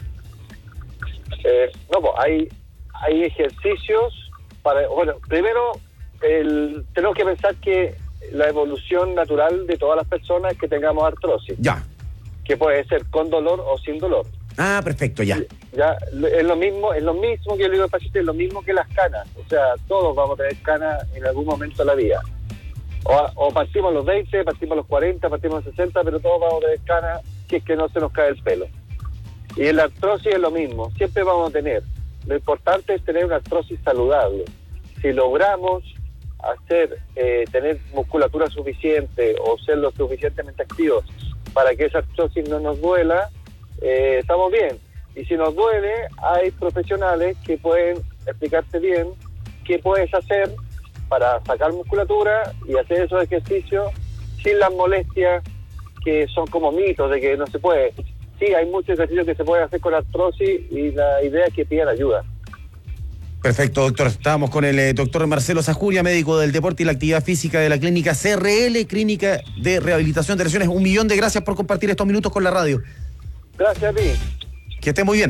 Eh, no, pues hay, hay ejercicios para... Bueno, primero el, tenemos que pensar que la evolución natural de todas las personas es que tengamos artrosis. Ya. Que puede ser con dolor o sin dolor. Ah, perfecto, ya. Ya, es lo mismo, es lo mismo que yo le digo al paciente, es lo mismo que las canas. O sea, todos vamos a tener canas en algún momento de la vida. O, o partimos a los veinte, partimos a los cuarenta, partimos a los sesenta, pero todos vamos a tener canas si es que no se nos cae el pelo. Y en la artrosis es lo mismo, siempre vamos a tener. Lo importante es tener una artrosis saludable. Si logramos hacer, eh, tener musculatura suficiente o ser lo suficientemente activos para que esa artrosis no nos duela, eh, estamos bien. Y si nos duele, hay profesionales que pueden explicarte bien qué puedes hacer para sacar musculatura y hacer esos ejercicios sin las molestias que son como mitos de que no se puede. Sí, hay muchos ejercicios que se pueden hacer con artrosis y la idea es que pidan ayuda. Perfecto, doctor. Estábamos con el eh, doctor Marcelo Sajuria, médico del deporte y la actividad física de la clínica C R L, Clínica de Rehabilitación de Lesiones. Un millón de gracias por compartir estos minutos con la radio. Gracias a ti. Que esté muy bien.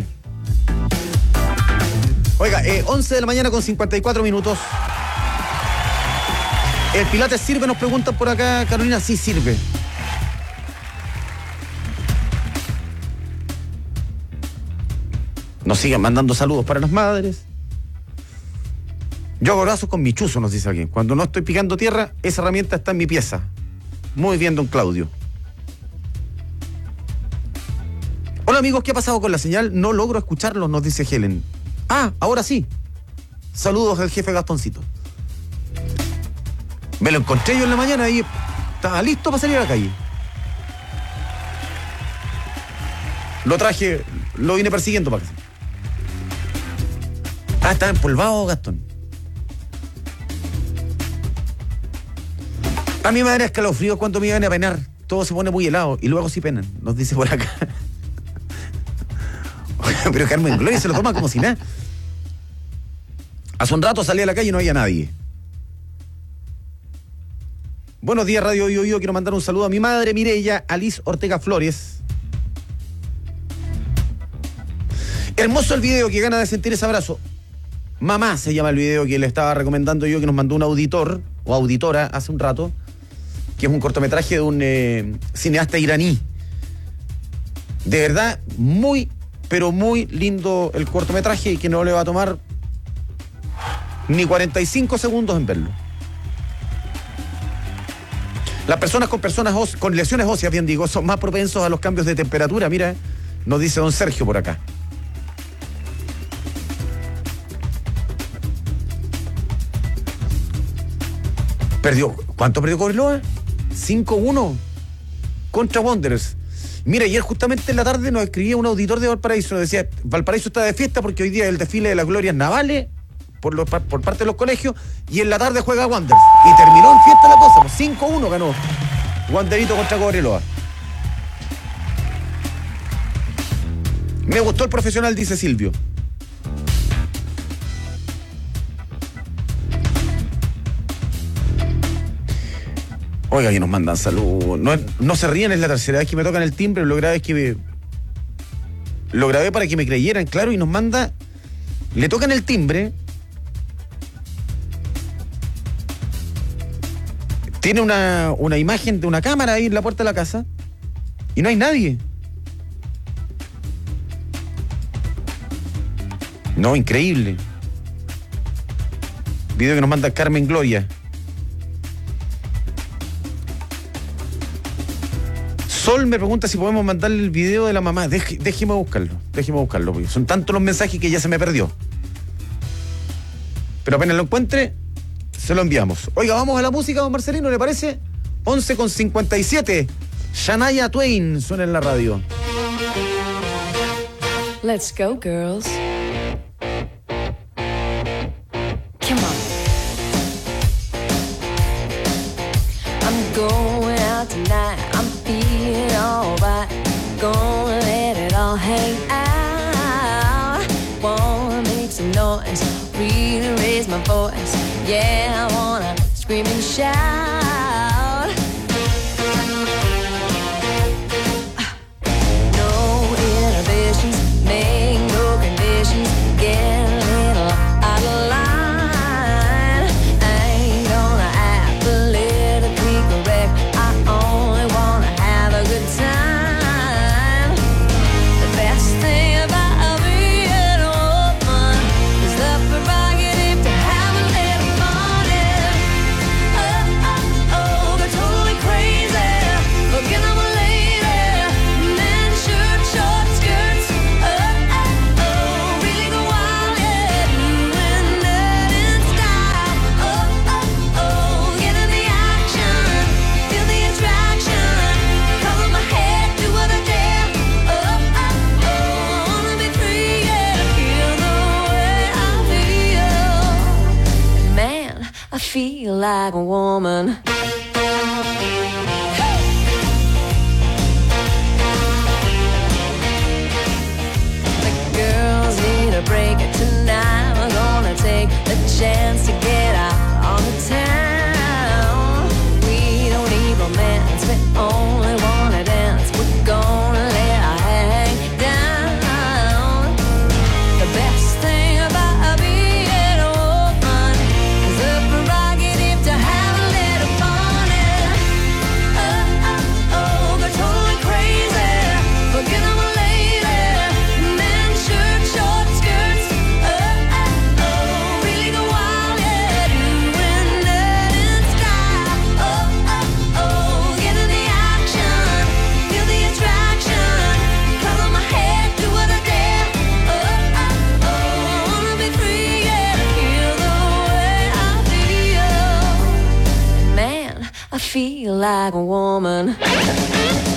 Oiga, eh, once de la mañana con cincuenta y cuatro minutos. ¿El Pilates sirve? Nos preguntan por acá, Carolina. Sí, sirve. Nos siguen mandando saludos para las madres. Yo hago brazos con mi chuzo, nos dice alguien. Cuando no estoy picando tierra, esa herramienta está en mi pieza. Muy bien, don Claudio. Hola amigos, ¿qué ha pasado con la señal? No logro escucharlos, nos dice Helen. Ah, ahora sí. Saludos al jefe Gastoncito. Me lo encontré yo en la mañana y estaba listo para salir a la calle. Lo traje, lo vine persiguiendo para acá. Ah, está empolvado, Gastón. A mí me da escalofrío cuando me iban a penar. Todo se pone muy helado y luego sí penan, nos dice por acá. Pero Carmen Gloria se lo toma como si nada. Hace un rato salí a la calle y no había nadie. Buenos días, Radio Yo Yo. Quiero mandar un saludo a mi madre, Mireya Alice Ortega Flores. Hermoso el video, que gana de sentir ese abrazo. Mamá se llama el video que le estaba recomendando yo, que nos mandó un auditor o auditora hace un rato, que es un cortometraje de un eh, cineasta iraní. De verdad, muy, pero muy lindo el cortometraje, y que no le va a tomar ni cuarenta y cinco segundos en verlo. Las personas con personas óse- con lesiones óseas, bien digo, son más propensos a los cambios de temperatura. Mira, nos dice don Sergio por acá. Perdió. ¿Cuánto perdió Cobreloa? cinco uno contra Wanderers. Mira, ayer justamente en la tarde nos escribía un auditor de Valparaíso. Nos decía, Valparaíso está de fiesta porque hoy día es el desfile de las glorias navales por, los, por parte de los colegios y en la tarde juega Wanderers. Y terminó en fiesta la cosa. Pues cinco uno ganó Wanderito contra Cobreloa. Me gustó el profesional, dice Silvio. Oiga, que nos mandan salud. No, no se ríen, es la tercera vez que me tocan el timbre. Lo grave es que me, lo grabé para que me creyeran, claro, y nos manda. Le tocan el timbre. Tiene una, una imagen de una cámara ahí en la puerta de la casa. Y no hay nadie. No, increíble. Video que nos manda Carmen Gloria. Sol me pregunta si podemos mandarle el video de la mamá. Deje, déjeme buscarlo, déjeme buscarlo, porque son tantos los mensajes que ya se me perdió. Pero apenas lo encuentre, se lo enviamos. Oiga, vamos a la música, don Marcelino, ¿le parece? once con cincuenta y siete. Shania Twain suena en la radio. Let's go, girls. Come on. I'm going out tonight. I'm feeling alright. Gonna let it all hang out. Wanna make some noise, really raise my voice. Yeah, I wanna scream and shout. No inhibitions, make no conditions. Get a little out of line. I ain't gonna act politically correct. I only wanna have a good time. The best thing about being a woman is the prerogative to have a little fun. Oh, oh, oh, they're totally crazy. Forget I'm a lady. Men, shirt, short skirts. Oh, oh, oh, really go wild, yeah. Doing that in style. Oh, oh, oh, get in the action. Feel the attraction. Cover my head, do what I dare. Oh, oh, oh, wanna be free, yeah. Feel the way I feel. Man, I feel like a woman. The girls need a break tonight. We're gonna take the chance to get out on the town. We don't need romance, we only wanna dance. We're gonna let our hair hang down. The best thing about being a woman is the prerogative to have a little fun. Oh, oh, oh, they're totally crazy. Forget I'm a lady. Men, shirt, short skirts. Oh, oh, oh, really go wild, yeah. Doing that in style. Oh, oh, oh, get in the action. Feel the attraction. Cover my head, do what I dare. Oh, oh, oh, wanna be free, yeah. Feel the way I feel. Man, I feel like a woman.